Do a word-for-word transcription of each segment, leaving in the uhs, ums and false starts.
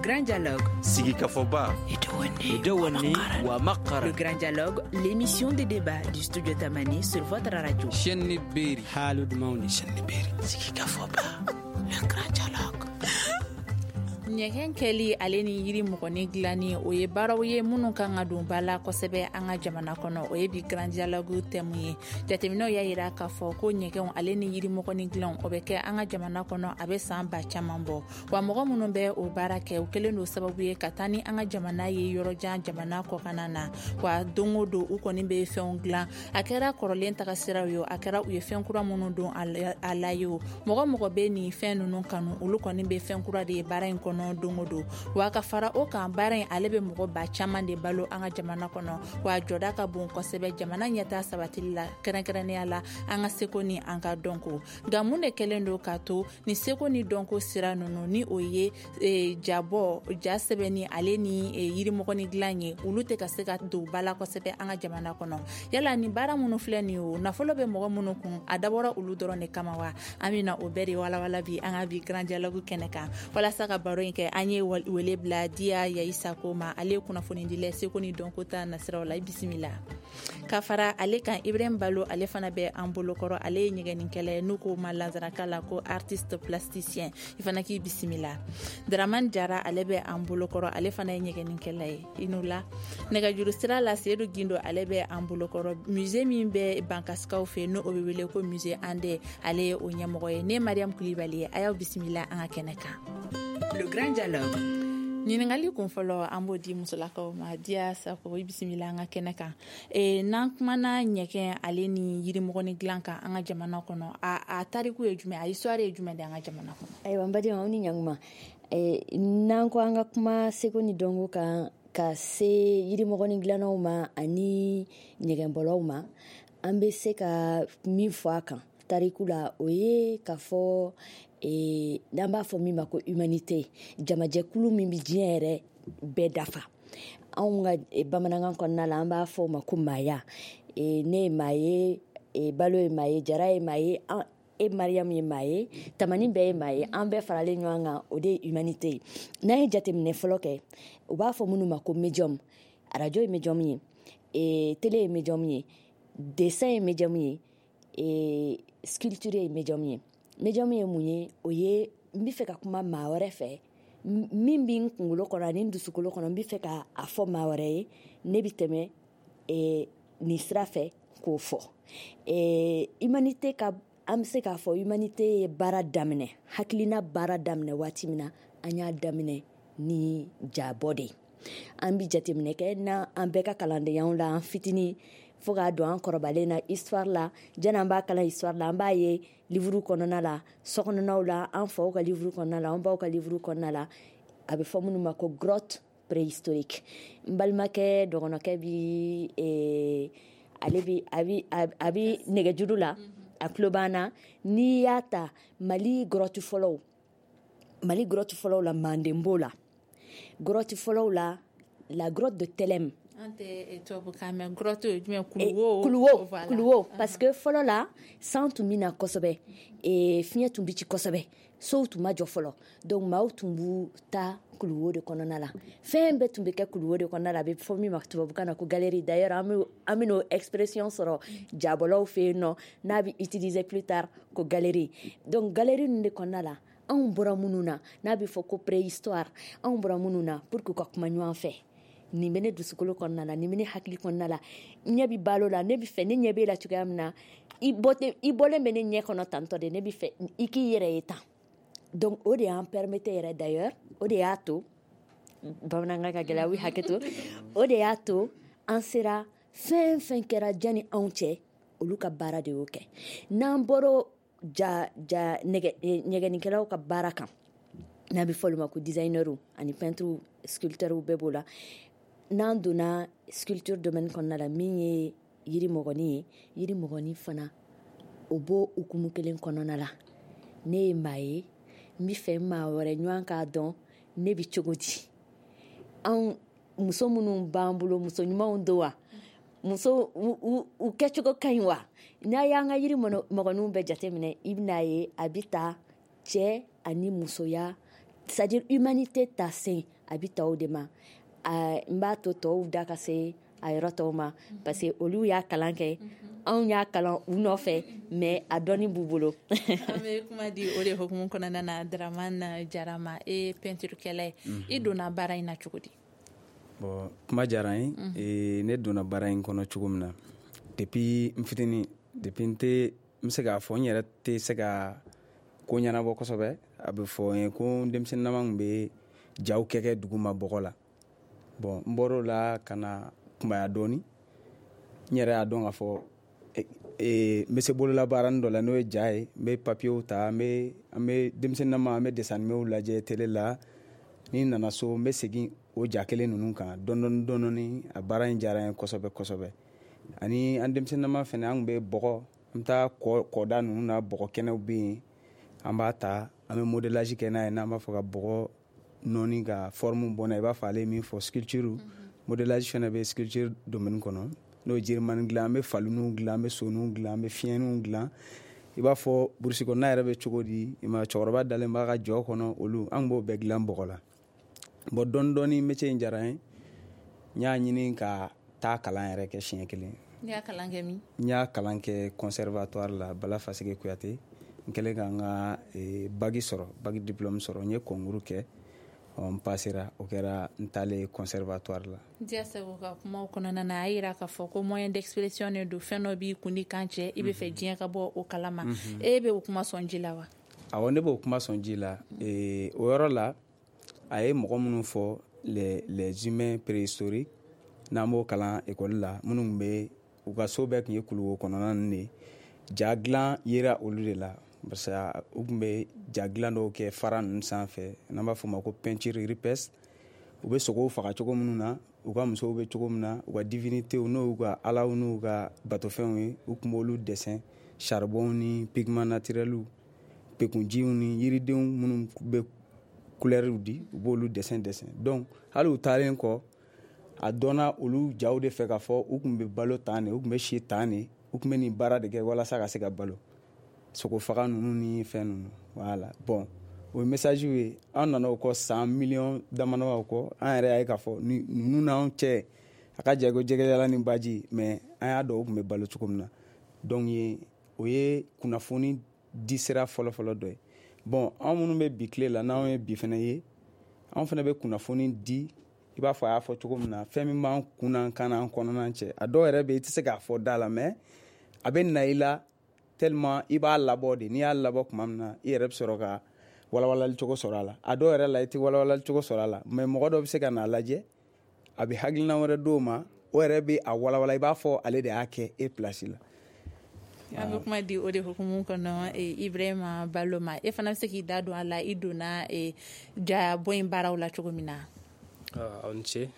grand dialogue. Sigika Foba. Edouane Ouamakara. Le grand dialogue, l'émission de débat du studio Tamani sur votre radio. Chenni Beri. Halud Mauni. Chenni Beri. Sigika Foba. Le grand dialogue. Ɲɛgɛn kɛli ale ni yiri mɔgɔni dilani o ye baaraw ye minnu kan ka don ba la kosɛbɛ an ka jamana kɔnɔ o ye bi grand dialogue thème ye jateminɛw y'a yira k'a fɔ ko ɲɛgɛnw ale ni yiri mɔgɔni dilan o bɛ kɛ an ka jamana kɔnɔ a bɛ san ba caman bɔ wa mɔgɔ minnu bɛ o baara kɛ o kɛlen don sababu ye ka taa ni an ka jamana ye yɔrɔjan jamana kɔkan na wa don o don u kɔni bɛ fɛnw dilan a kɛra kɔrɔlen tagasiraw ye a kɛra u ye fɛn kura minnu don a la ye o mɔgɔ mɔgɔ bɛ nin fɛn ninnu kanu olu kɔni bɛ fɛn kura de ye baara in kɔnɔ don o don wa ka fara o kan baara in ale bɛ mɔgɔ ba caman de balo an ka jamana kɔnɔ wa jɔda ka bon kosɛbɛ jamana ɲɛtaa sabatili la kɛrɛnkɛrɛnnenya la an ka seko ni an ka dɔnko nka mun de kɛlen don k'a to ni seko ni dɔnko sira ninnu ni o ye e, jabɔ ja sɛbɛnni ale ni e, yirimɔgɔni dilan ye olu tɛ ka se ka don ba la kosɛbɛ an ka jamana kɔnɔ yala ni baara minnu filɛ nin o nafolo bɛ mɔgɔ minnu kun a dabɔra olu dɔrɔn de kama wa an bɛna o bɛɛ de walawala bi an ka bi grand dialogue kɛnɛ kan walasa ka baro in kɛ an ye wele bila Dia Yaisa Koma ale kunnafoni dila seko ni dɔnko ta nasiraw la bisimila ka fara ale kan Ibrahim Balo ale fana bɛ an bolokɔrɔ ale ye ɲɛgɛnnikɛla n'u ko ma lanzaraka la ko artiste plasticien i fana k'i bisimila Dramane Jara ale bɛ an bolokɔrɔ ale fana ye ɲɛgɛnnikɛla ye inu la nɛgɛjuru sira la Seydou Gindo ale bɛ an bolokɔrɔ musée min bɛ Bankasikaw fɛ n'o bɛ wele ko musée Andé ale ye o ɲɛmɔgɔ ye ne Mariam Kulibali ye a y'aw bisimila an ka kɛnɛ kan. Le grand dialogue. Ɲininkali kun fɔlɔ an b'o di musolakaw ma Dia Sako i bisimila an ka kɛnɛ kan e, n'an kumana ɲɛgɛn ale ni yirimɔgɔni dilan kan an ka jamana kɔnɔ a, a tariku ye jumɛn a histoire ye jumɛn de an ka jamana kɔnɔ ayiwa n badenw aw ni ɲankuma e, n'an ko an ka kuma seko ni dɔnko kan ka se yirimɔgɔni dilannaw ma ani ɲɛgɛnbɔlaw ma an bɛ se ka min fɔ a kan tariku la o ye k'a fɔ e, n'an b'a fɔ min ma ko humanité jamajɛkulu min bɛ diɲɛ yɛrɛ bɛɛ dafa anw ka e, bamanankan kɔnɔna la an b'a fɔ o ma ko maaya e, ne ye maa ye e, Balo ye maa ye Jara ye maa ye an, e Mariam ye maa ye Tamani bɛɛ ye maa ye an bɛɛ faralen ɲɔgɔn kan o de ye humanité ye n'an ye jateminɛ fɔlɔ kɛ u b'a fɔ minnu ma ko médium radio ye médium ye e, télé ye médium ye dessin ye médium ye e, sculpture ye médium ye médium ye mun ye o ye n bɛ fɛ ka kuma maa wɛrɛ fɛ min bɛ n kunkolo kɔnɔ ani n dusukolo kɔnɔ n bɛ fɛ ka a fɔ maa wɛrɛ ye ne bɛ tɛmɛ e, nin sira fɛ k'o fɔ e, humanité ka an bɛ se k'a fɔ humanité ye baara daminɛ hakilina baara daminɛ waati min na an y'a daminɛ ni jabɔ de ye an bɛ jateminɛ kɛ n'an bɛɛ ka kalandenyaw la an fitinin fo k'a dɔn an kɔrɔbalen na histoire la jɛni an b'a kalan histoire la an b'a ye livre kɔnɔna la sokɔnɔnaw la an faw ka livre kɔnɔna la an baw ka livre kɔnɔna la a bɛ fɔ minnu ma ko grotte préhistorique n balimakɛ dɔgɔnɔkɛ bi e, ale bi a bi a bi nɛgɛjuru la a tulo b'an na n'i y'a ta Mali grotte fɔlɔw Mali grotte fɔlɔw la Manden b'o la grotte fɔlɔw la la grotte de Telem ante to ka men grotte jumɛn kuluwo kuluwo kuluwo parce que fɔlɔ la san tun bɛ na kosɛbɛ e fiɲɛ tun bɛ ci kosɛbɛ sow tun ma jɔ fɔlɔ donc maaw tun b'u ta kuluwo de kɔnɔna la fɛn bɛɛ tun bɛ kɛ kuluwo de kɔnɔna la a bɛ fɔ min ma tubabukan na ko galerie d'ailleurs an bɛ an bɛ n'o expression sɔrɔ jabɔlaw fɛ yen nɔ n'a bɛ utiliser plus tard ko galerie donc galerie ninnu de kɔnɔna la anw bɔra minnu na n'a bɛ fɔ ko préhistoire anw bɔra minnu na pour que u ka kuma ɲɔgɔn fɛ nin bɛ ne dusukolo kɔnɔna la nin bɛ ne hakili kɔnɔna la ɲɛ bɛ Balo la ne bɛ fɛ ne ɲɛ b'e la cogoya min na i bɔlen i bɔlen bɛ ne ɲɛ kɔnɔ tantɔ de ne bɛ fɛ i k'i yɛrɛ ye tan donc o de y'an permettre yɛrɛ d'ailleurs o de y'a to bamanankan ka gɛlɛya u hakɛ to o de y'a to an sera fɛn fɛn kɛra jani anw cɛ olu ka baara de y'o kɛ n'an bɔra ja ja nɛgɛ ɲɛgɛnnikɛlaw ka baara kan n'a bɛ fɔ olu ma ko designerw ani peintres sculpteurs bɛɛ b'o la n'an donna sculpture domaine kɔnɔna la min ye yirimɔgɔni ye yirimɔgɔni fana o b'o hukumu kelen kɔnɔna la ne ye maa ye n bɛ fɛ maa wɛrɛ ɲɔgɔn k'a dɔn ne bɛ cogo di anw muso minnu b'an bolo muso ɲumanw don wa muso u kɛcogo ka ɲi wa n'a y'an ka yirimɔgɔninw bɛɛ jateminɛ i bɛna ye a bɛ ta cɛ ani musoya c'est-à-dire humanité ta sen a bɛ tɔw de ma n b'a to tɔw da ka se a yɔrɔ tɔw ma parce que olu y'a kalan kɛ anw y'a kalan u nɔfɛ mais a dɔnni b'u bolo. An bɛ kuma di o de hukumu kɔnɔna na Daramani Jara ma e peinturekɛla ye i donna baara in na cogo di? Bon kuma diyara n ye ne donna baara in kɔnɔ cogo min na depuis n fitinin depuis n tɛ n bɛ se k'a fɔ n yɛrɛ tɛ se ka ko ɲɛnabɔ kosɛbɛ a bɛ fɔ n ye ko denmisɛnninama tun bɛ jaw kɛ kɛ dugu ma bɔgɔ la bon n bɔr'o la ka na kunbaya dɔɔni n yɛrɛ y'a dɔn k'a fɔ n bɛ se bololabaaranin dɔ la n'o ye ja ye n bɛ papiyew ta n bɛ an bɛ denmisɛnninama an bɛ dessin animéw lajɛ télé la ni n nana so n bɛ segin o ja kelen ninnu kan dɔɔni dɔɔni a baara in diyara n ye kosɛbɛ kosɛbɛ ani an denmisɛnninama fana an tun bɛ bɔgɔ an bɛ taa kɔda ninnu na bɔgɔ kɛnɛw bɛ yen an b'a ta an bɛ modelage kɛ n'a ye n'an b'a fɔ ka bɔgɔ nɔɔni ka forme bɔ n'a ye i b'a fɔ ale ye min fɔ sculpture modelage fana bɛ sculpture domaine kɔnɔ n'o ye jirimani dilan an bɛ faluniw dilan an bɛ soniw dilan an bɛ fiɲɛniw dilan i b'a fɔ burusi kɔnɔna yɛrɛ bɛ cogo di i ma cɛkɔrɔba dalen b'a ka jɔ kɔnɔ olu an b'o bɛɛ dilan bɔgɔ la bon dɔɔni dɔɔni métier in diyara n ye n y'a ɲini ka taa kalan yɛrɛ kɛ siɲɛ kelen n y'a kalan kɛ min? n y'a kalan kɛ conservatoire la Bala Faseke Kuyate n kɛlen ka n ka bagi sɔrɔ bagi diplôme sɔrɔ n ye concours kɛ n passera o kɛra n taalen conservatoire la. Diya Segu ka kumaw kɔnɔna na a yira k'a fɔ ko moyen d'expression de don fɛn dɔ b'i kun ni kan cɛ i bɛ fɛ diɲɛ ka bɔ o kalama e bɛ o kuma sɔn ji la wa? Awɔ ne b'o kuma sɔn ji la o yɔrɔ la a ye mɔgɔ minnu fɔ les les humains préhistoriques n'an b'o kalan école la minnu bɛ u ka so bɛɛ tun ye kuluwo kɔnɔna ninnu de ja dilan yera olu de la parce que u tun bɛ ja dilan dɔw kɛ fara ninnu sanfɛ n'an b'a fɔ o ma ko peinture rupestre u bɛ sogow faga cogo minnu na u ka musow bɛ cogo min na u ka divinitéw n'o y'u ka alaw n'u ka batofɛnw ye u tun b'olu dessin charbon ni pigment naturels pekunjiw ni yiridenw minnu bɛ couleurs di u b'olu dessin dessin donc hali u taalen kɔ a dɔnna olu jaw de fɛ k'a fɔ u tun bɛ balo tan de u tun bɛ si tan de u tun bɛ nin baara de kɛ walasa ka se ka balo sogo faga ninnu ni fɛn ninnu voilà bon o ye message ye an nana o kɔ san miliyɔn damadɔ kɔ an yɛrɛ y'a ye k'a fɔ ninnu n'anw cɛ a ka jan ko jɛgɛjala ni baji mais an y'a dɔn u tun bɛ balo cogo min na donc ye o ye kunnafoni di sira fɔlɔfɔlɔ dɔ ye bon an minnu bɛ bi tile la n'anw ye bi fana ye an fana bɛ kunnafoni di i b'a fɔ a y'a fɔ cogo min na fɛn min b'an kun n'an kan n'an kɔnɔna cɛ a dɔw yɛrɛ bɛ i tɛ se k'a fɔ da la mais a bɛ na i la tellement i b'a labɔ de n'i y'a labɔ tuma min na i yɛrɛ bɛ sɔrɔ ka walawalali cogo sɔrɔ a la a dɔw yɛrɛ la i tɛ walawalali cogo sɔrɔ a la mais mɔgɔ dɔ bɛ se ka n'a lajɛ a bɛ hakilina wɛrɛ d'o ma o yɛrɛ bɛ a walawala i b'a fɔ ale de y'a kɛ e place la. an bɛ kuma di o de hukumu kɔnɔ Ibrahima Balo ma e fana bɛ se k'i da don a la i donna ja bɔ in baaraw la cogo min na. aw ni ce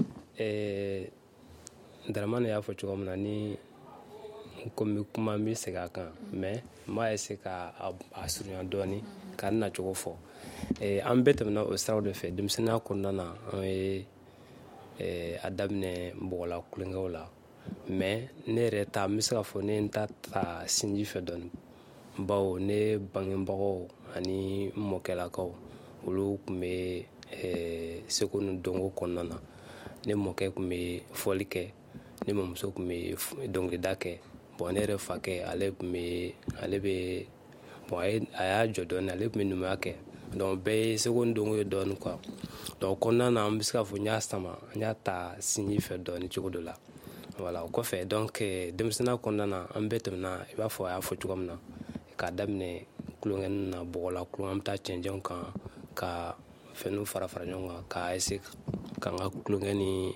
Daramani y'a fɔ cogo min na ni komi kuma n bɛ segin a kan mais n b'a essayer ka a surunya dɔɔni ka n nacogo fɔ an bɛɛ tɛmɛna o siraw de fɛ denmisɛnninya kɔnɔna na an ye a daminɛ bɔgɔla kulonkɛw la mais ne yɛrɛ ta n bɛ se ka fɔ ne ye n ta ta sinji fɛ dɔɔni bawo ne bangebagaw ani n mɔkɛlakaw olu tun bɛ seko ni dɔnko kɔnɔna na ne mɔkɛ tun bɛ fɔli kɛ ne mamuso tun bɛ dɔnkilida kɛ bon ne yɛrɛ fakɛ ale tun bɛ ale bɛ bon a y'a jɔ dɔɔni ale tun bɛ numuya kɛ donc bɛɛ ye seko ni dɔnko ye dɔɔni quoi donc kɔnɔna na an bɛ se ka fɔ n y'a sama n y'a ta sinji fɛ dɔɔni cogo dɔ la voilà o kɔfɛ donc denmisɛnninya kɔnɔna na an bɛɛ tɛmɛna i b'a fɔ a y'a fɔ cogo min na k'a daminɛ kulonkɛnin na bɔgɔla kulonkɛ an bɛ taa cɛncɛnw kan ka fɛnw fara fara ɲɔgɔn kan k'a essayer k'an ka kulonkɛ ni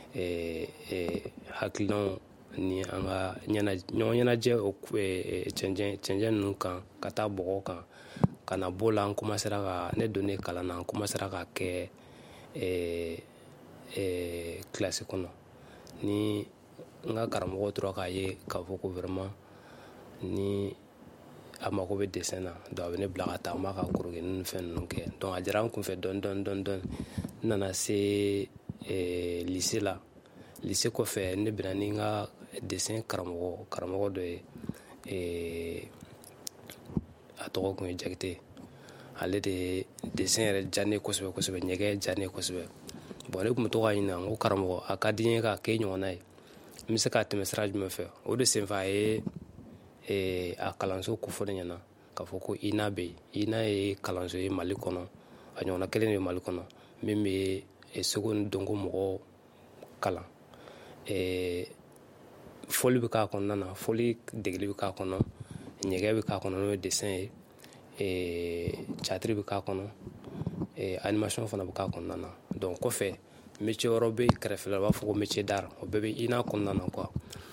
hakilinaw ni an ka ɲɔgɔn ɲɛnajɛ o cɛncɛn cɛncɛn ninnu kan ka taa bɔgɔ kan ka na b'o la an commencera ka ne donnen kalan na an commencera ka kɛ kilasi kɔnɔ ni n ka karamɔgɔ tora k'a ye k'a fɔ ko vraiment ni a mako bɛ dessin na donc a bɛ ne bila ka taa n b'a ka korokenin ni fɛn ninnu kɛ donc a diyara n kunfɛ dɔɔni dɔɔni dɔɔni dɔɔni n nana se lycée la lycée kɔfɛ ne bɛna ni n ka dessin karamɔgɔ karamɔgɔ dɔ ye a tɔgɔ tun ye Jakite ale de dessin yɛrɛ diya ne kosɛbɛ kosɛbɛ, ɲɛgɛn diya ne kosɛbɛ. Bon ne tun bɛ to k'a ɲininka n ko karamɔgɔ a ka di n ye k'a kɛ ɲɔgɔnna ye, n bɛ se k'a tɛmɛ sira jumɛn fɛ? O de senfɛ a ye a kalanso kofɔ ne ɲɛna k'a fɔ ko I N A bɛ yen. I N A ye kalanso ye Mali kɔnɔ, a ɲɔgɔnna kelen de ye Mali kɔnɔ min bɛ seko ni dɔnko mɔgɔw kalan. Fɔli bɛ k'a kɔnɔna na, fɔli degeli bɛ k'a kɔnɔ, ɲɛgɛn bɛ k'a kɔnɔ n'o ye dessin ye, teatiri bɛ k'a kɔnɔ, animation fana bɛ k'a kɔnɔna na. Donc kɔfɛ métier wɛrɛw bɛ kɛrɛfɛ la u b'a fɔ ko métier d'art, o bɛɛ bɛ I N A kɔnɔna na quoi.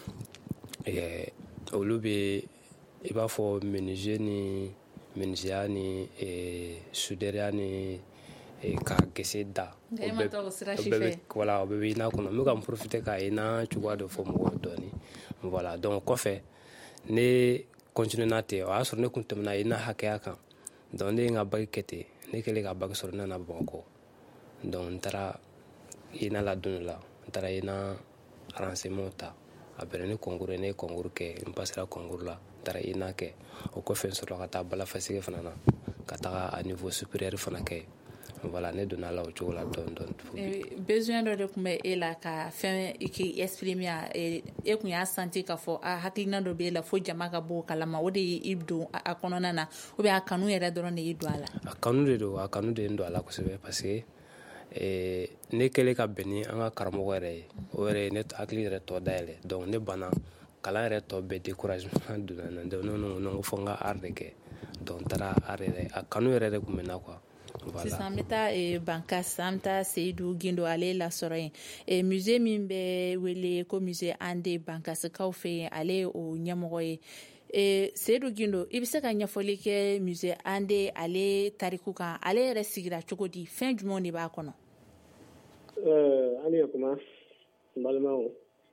Olu bɛ i b'a fɔ menuisier ni menuisier ni soudeur ni ka gese da, o bɛɛ bɛ voilà o bɛɛ bɛ I N A kɔnɔ. N bɛ ka n profiter ka I N A cogoya de fɔ mɔgɔw ye dɔɔni. Voilà donc kɔfɛ ne continue na ten, o y'a sɔrɔ ne tun tɛmɛna I N A hakɛya kan. Donc ne ye n ka bac kɛ ten, ne kɛlen ka bac sɔrɔ ne nana Bamakɔ. Donc n taara I N A la don dɔ la, n taara I N A renseignement ta, a bɛnna ni concours ye, ne ye concours kɛ, n passera concours la, n taara I N A kɛ. O kɔfɛ n sɔrɔla ka taa balafasige fana na ka taga a niveau supérieur fana kɛ. Voilà ne donna la o cogo la dɔɔni dɔɔni. Besoin dɔ de tun bɛ e la ka fɛn k'i exprimer e kun y'a senti k'a fɔ a hakilina dɔ b'e la fo jama ka bɔ o kalama, o de y'i don a kɔnɔna na ou bien a kanu yɛrɛ dɔrɔn de y'i don a la? A kanu de don, a kanu de ye n don a la kosɛbɛ parce que ne kɛlen ka bɛn ni an ka karamɔgɔ yɛrɛ ye, o yɛrɛ ye ne hakili yɛrɛ tɔ dayɛlɛ. Donc ne banna kalan yɛrɛ tɔ bɛɛ découragement donna n na. Donc ne ko fɔ n ka art de kɛ. Donc n taara art yɛrɛ, a kanu yɛrɛ de tun bɛ n na quoi. Sisan an bɛ taa Bankasi, an bɛ taa Seyidu Gindo ale lasɔrɔ yen. Musée min bɛ wele ko musée Ande Bankasikaw fɛ yen, ale ye o ɲɛmɔgɔ ye. Seyidu Gindo, i bɛ se ka ɲɛfɔli kɛ musée Ande ale tariku kan, ale yɛrɛ sigira cogo di, fɛn jumɛn de b'a kɔnɔ? Ani yakuma n balimaw,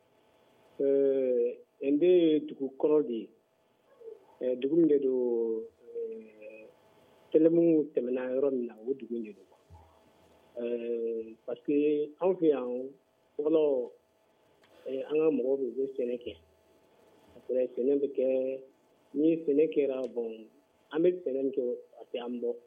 Ande ye dugu kɔrɔ de ye, dugu min de don Tɛlɛmu tɛmɛna yɔrɔ min na o dugu de don. Parce que anw fɛ yan fɔlɔ an ka mɔgɔw bɛ sɛnɛ kɛ, après sɛnɛ bɛ kɛ, ni sɛnɛ kɛra bon an bɛ sɛnɛ min kɛ a tɛ an bɔ.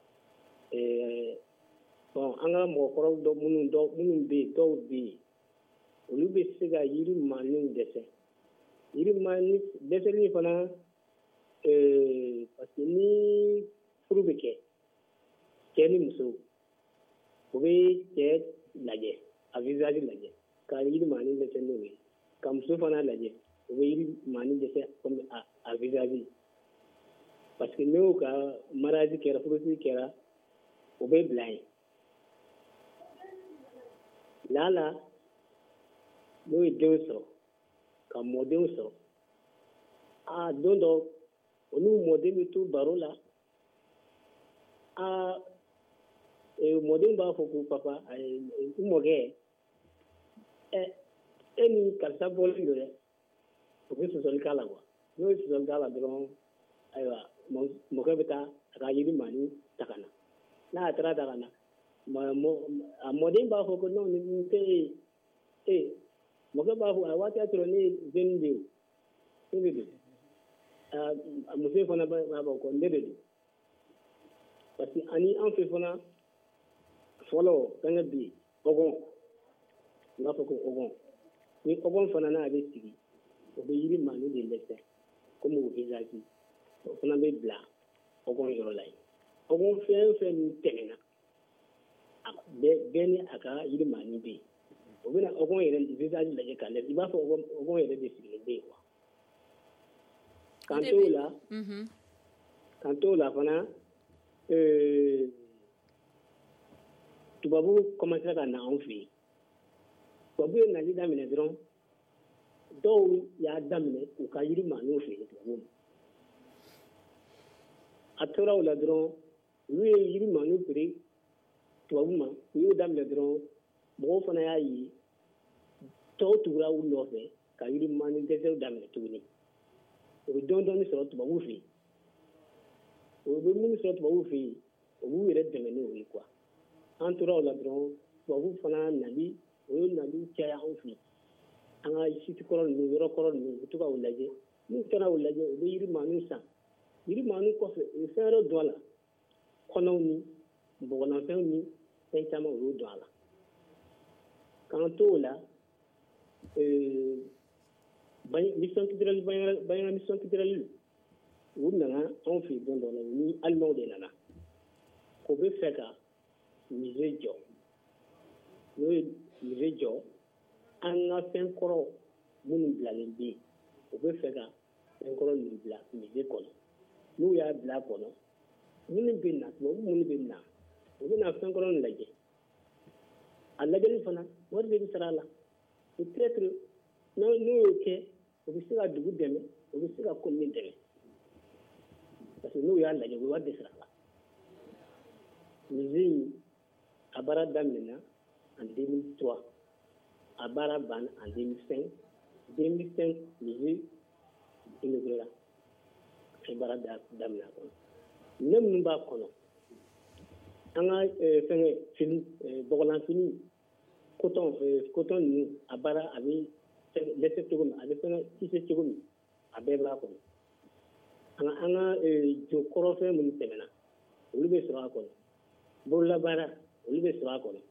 Bon an ka mɔgɔkɔrɔw dɔ minnu dɔ minnu bɛ yen dɔw bɛ yen olu bɛ se ka yiri maaninw dɛsɛ, yiri maanin dɛsɛli fana parce que ni furu bɛ kɛ cɛ ni muso o bɛ cɛ lajɛ a visage lajɛ ka yiri maanin dɛsɛ n'o ye, ka muso fana lajɛ o bɛ yiri maanin dɛsɛ comme a visage, parce que n'o ka mariage kɛra furusiri kɛra o bɛ bila yen. Lala n'o ye denw sɔrɔ ka mɔdenw sɔrɔ, a don dɔ olu mɔden bɛ to baro la, a mɔden b'a fɔ ko papa n mɔkɛ e ni karisa bɔlen don dɛ, o bɛ sɔsɔli k'a la quoi. N'o ye sɔsɔli k'a la dɔrɔn ayiwa mɔkɛ bɛ taa a ka yiri maanin ta ka na, n'a taara ta ka na a mɔden b'a fɔ ko non nin tɛ e mɔkɛ b'a fɔ a waati y'a sɔrɔ ne ye jeune de ye o, ne de don. A muso fana b'a fɔ ko ne de don, parce que ani an fɛ fana fɔlɔ fɛngɛ bɛ yen ɔgɔn, n b'a fɔ ko ɔgɔn, ni ɔgɔn fana n'a bɛ sigi o bɛ yiri maanin de dɛsɛ comme o visage, o fana bɛ bila ɔgɔn yɔrɔ la yen. Ɔgɔn fɛn fɛn min tɛmɛna bɛɛ ni a ka yiri maanin bɛ yen, o bɛna ɔgɔn yɛrɛ visage lajɛ k'a lajɛ, i b'a fɔ ɔgɔn yɛrɛ de sigilen bɛ yen quoi. K'an t'o la, k'an t'o la fana tubabu commencera ka na anw fɛ yen. Tubabu ye nali daminɛ dɔrɔn dɔw y'a daminɛ u ka yiri maaninw fɛ yen tubabuw ma. A tora o la dɔrɔn olu ye yiri maaninw feere tubabu ma, u y'o daminɛ dɔrɔn mɔgɔw fana y'a ye tɔw tugura u nɔfɛ ka yiri maanin dɛsɛw daminɛ tuguni. O bɛ dɔɔnin dɔɔnin sɔrɔ tubabuw fɛ yen, o bɛ minnu sɔrɔ tubabuw fɛ yen o b'u yɛrɛ dɛmɛ n'o ye quoi. An tora o la dɔrɔn tubabuw fana nali, o ye nali caya anw fɛ yen, an ka site kɔrɔ ninnu yɔrɔ kɔrɔ ninnu u bɛ to ka o lajɛ, n'u taara o lajɛ u bɛ yiri maaninw san, yiri maaninw kɔfɛ u ye fɛn wɛrɛ don a la kɔnɔw ni bɔgɔnafɛnw ni fɛn caman olu don a la k'an to o la mission culturelle Banyana mission culturelle u nana anw fɛ don dɔ la ni alimaw de nana ko bɛ fɛ ka musée jɔ n'o ye musée jɔ an ka fɛn kɔrɔ minnu bilalen bɛ yen u bɛ fɛ ka fɛn kɔrɔ ninnu bila musée kɔnɔ n'u y'a bila a kɔnɔ minnu bɛ na tubabu minnu bɛ na u bɛ na fɛn kɔrɔ nin lajɛ a lajɛli fana wari de bɛ sara a la peut-être n'o y'o kɛ u bɛ se ka dugu dɛmɛ u bɛ se ka commune dɛmɛ parce que n'u y'a lajɛ u bɛ wari de sara a la musée in a baara daminɛna en deux mille trois a baara banna en deux mille cinq deux mille cinq musée inaugurera a baara daminɛ a kɔnɔ ne minnu b'a kɔnɔ an ka fɛngɛ fini bɔgɔlan fini coton coton ninnu a baara a bɛ dɛsɛ cogo min a bɛ fɛngɛ tisse cogo min a bɛɛ b'a kɔnɔ an ka an ka jo kɔrɔfɛn minnu tɛmɛna olu bɛ sɔrɔ a kɔnɔ bololabaara olu bɛ sɔrɔ a kɔnɔ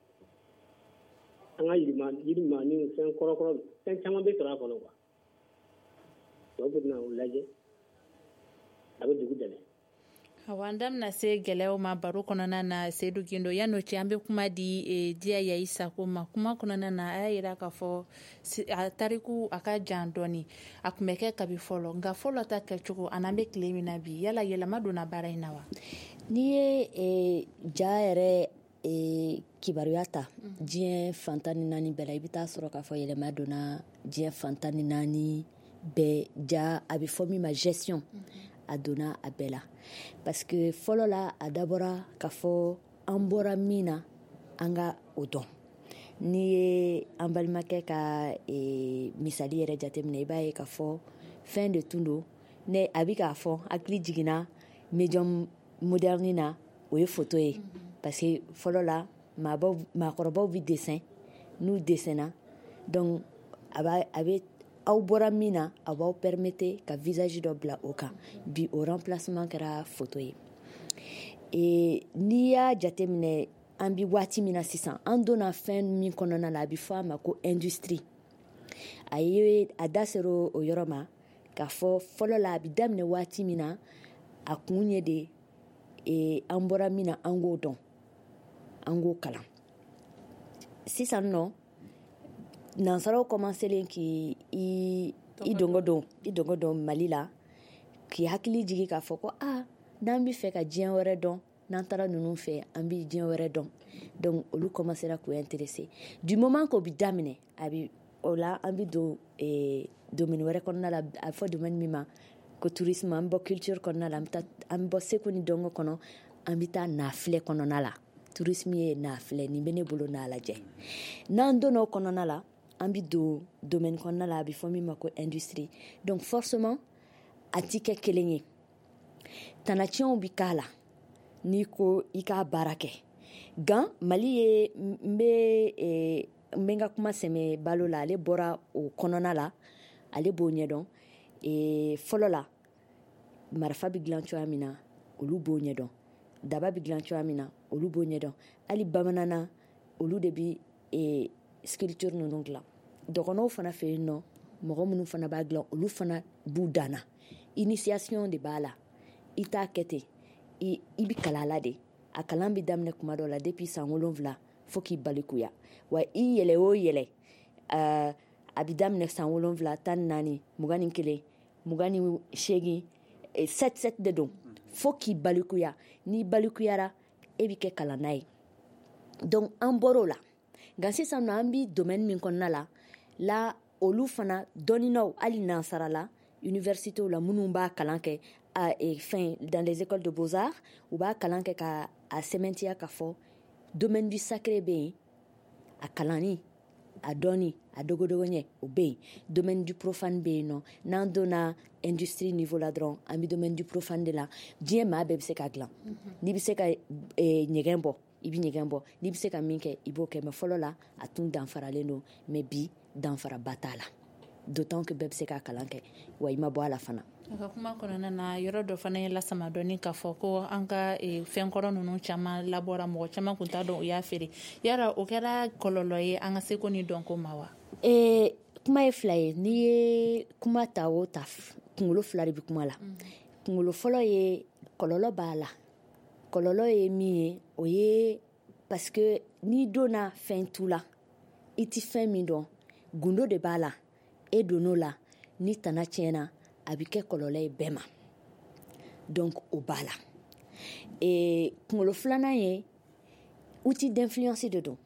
an ka yirima yirima ni fɛn kɔrɔkɔrɔ fɛn caman bɛ sɔrɔ a kɔnɔ quoi tɔw bɛ na o lajɛ a bɛ dugu dɛmɛ. Awɔ an da bɛna se gɛlɛyaw ma baro kɔnɔna na Seydou Guindo yan'o cɛ an bɛ kuma di e, Diya Yayi Sako ma kuma kɔnɔna na a y'a jira k'a fɔ a tariku a ka jan dɔɔni a tun bɛ kɛ kabi fɔlɔ nka fɔlɔ ta kɛcogo a n'an bɛ tile min na bi yala yɛlɛma donna baara in na wa n'i ye e, ja yɛrɛ e, kibaruya ta mm-hmm. diɲɛ fantan ni naani bɛɛ la i bɛ taa sɔrɔ k'a fɔ yɛlɛma donna diɲɛ fantan ni naani bɛɛ ja a bɛ fɔ min ma gestion mm-hmm. a donna a bɛɛ la parce que fɔlɔ la a dabɔra k'a fɔ an bɔra min na an ka o dɔn n'i ye an balimakɛ ka e, misali yɛrɛ jateminɛ i b'a ye k'a fɔ fɛn de tun don ne a bɛ k'a fɔ hakili jiginna médium moderne na o ye photo ye mm-hmm. parce que fɔlɔ la maakɔrɔbaw bɛ dessin n'u dessinna donc a b'a a bɛ aw bɔra min na a b'aw permettre ka visage dɔ bila o kan bi o remplacement kɛra photo ye e, n'i y'a jateminɛ an bi waati min na sisan an donna fɛn min kɔnɔna la a bɛ fɔ a ma ko industrie a ye a da sera o yɔrɔ ma k'a fɔ fɔlɔ la a bɛ daminɛ waati min na a kun ye de e, an bɔra min na an k'o dɔn an k'o kalan sisan nɔ nansaraw commencelen k'i i, i dongo don i dongo don Mali la k'i hakili jigi k'a fɔ ko ah n'an bɛ fɛ ka diɲɛ wɛrɛ dɔn n'an taara ninnu fɛ an bɛ diɲɛ wɛrɛ dɔn donc olu commencera k'u intéresser du moment k'o bɛ daminɛ a bɛ o la an bɛ don eh, domaine wɛrɛ kɔnɔna la a bɛ fɔ domaine min ma ko tourisme an bɔ culture kɔnɔna la an bɛ taa an bɛ bɔ seko ni dɔnko kɔnɔ an bɛ taa naafilɛ kɔnɔna la tourisme ye naafilɛ nin bɛ ne bolo n'a lajɛ n'an donna o kɔnɔna la an bɛ don domaine kɔnɔna la a bɛ fɔ min ma ko industrie donc forcément a ti kɛ kelen ye tanatiɲɛw bɛ k'a la n'i ko i k'a baara kɛ nka Mali ye n bɛ eh, n bɛ n ka kuma sɛmɛ balo la ale bɔra o kɔnɔna la ale b'o ɲɛdɔn eh, fɔlɔ la marifa bɛ dilan cogoya min na olu b'o ɲɛdɔn daba bɛ dilan cogoya min na olu b'o ɲɛdɔn hali bamanana olu de bɛ eh, sculpture ninnu dilan dɔgɔnɔw fana fɛ yen nɔ mɔgɔ minnu fana b'a dilan olu fana b'u danna initiation de b'a la i t'a kɛ ten i, i bɛ kalan la de a kalan bɛ daminɛ kuma dɔ la depuis san wolonwula fo k'i balikuya wa i yɛlɛ o yɛlɛ uh, a bɛ daminɛ san wolonwula tan ni naani mugan ni kelen mugan ni seegin sept sept de don fo k'i balikuya n'i balikuyara e bɛ kɛ kalan n'a ye donc an bɔr'o la nka sisan nɔ an bɛ domaine min kɔnɔna la la olu fana dɔnninaw hali nansara la universitéw la minnu b'a kalan kɛ a e, fin dans les écoles de beaux-arts u b'a kalan kɛ ka a sɛmɛntiya k'a fɔ domaine du sacré bɛ yen a kalanni a dɔnni a dogodogoɲɛ o bɛ yen domaine du profane bɛ yen nɔ n'an donna industrie niveau la dɔrɔn an bɛ domaine du profane de la diɲɛ maa bɛɛ bɛ se ka dilan n'i bɛ se ka e, ɲɛgɛn bɔ i bɛ ɲɛgɛn bɔ n'i bɛ se ka min kɛ i b'o kɛ mais fɔlɔ la a tun danfaralen don mais bi danfaraba t'a la d'autant que bɛɛ bɛ se ka kalan kɛ wa i ma bɔ a la fana a ka kuma kɔnɔna na yɔrɔ dɔ fana ye lasama dɔɔni k'a fɔ ko an ka fɛn kɔrɔ ninnu caman labɔra mɔgɔ caman kun t'a dɔn o y'a feere yara o kɛra kɔlɔlɔ ye an ka seko ni dɔnko ma wa? ee kuma ye fila ye n'i ye kuma ta o ta kunkolo fila de bɛ kuma la. kunkolo fɔlɔ ye kɔlɔlɔ b'a la. kɔlɔlɔ ye min ye o ye parce que n'i donna fɛn tu la i ti fɛn min dɔn gundo de b'a la e donn'o la ni tana tiɲɛna a bɛ kɛ kɔlɔlɔ ye bɛɛ ma donc o b'a la. ee kunkolo filanan ye outil d'influence de don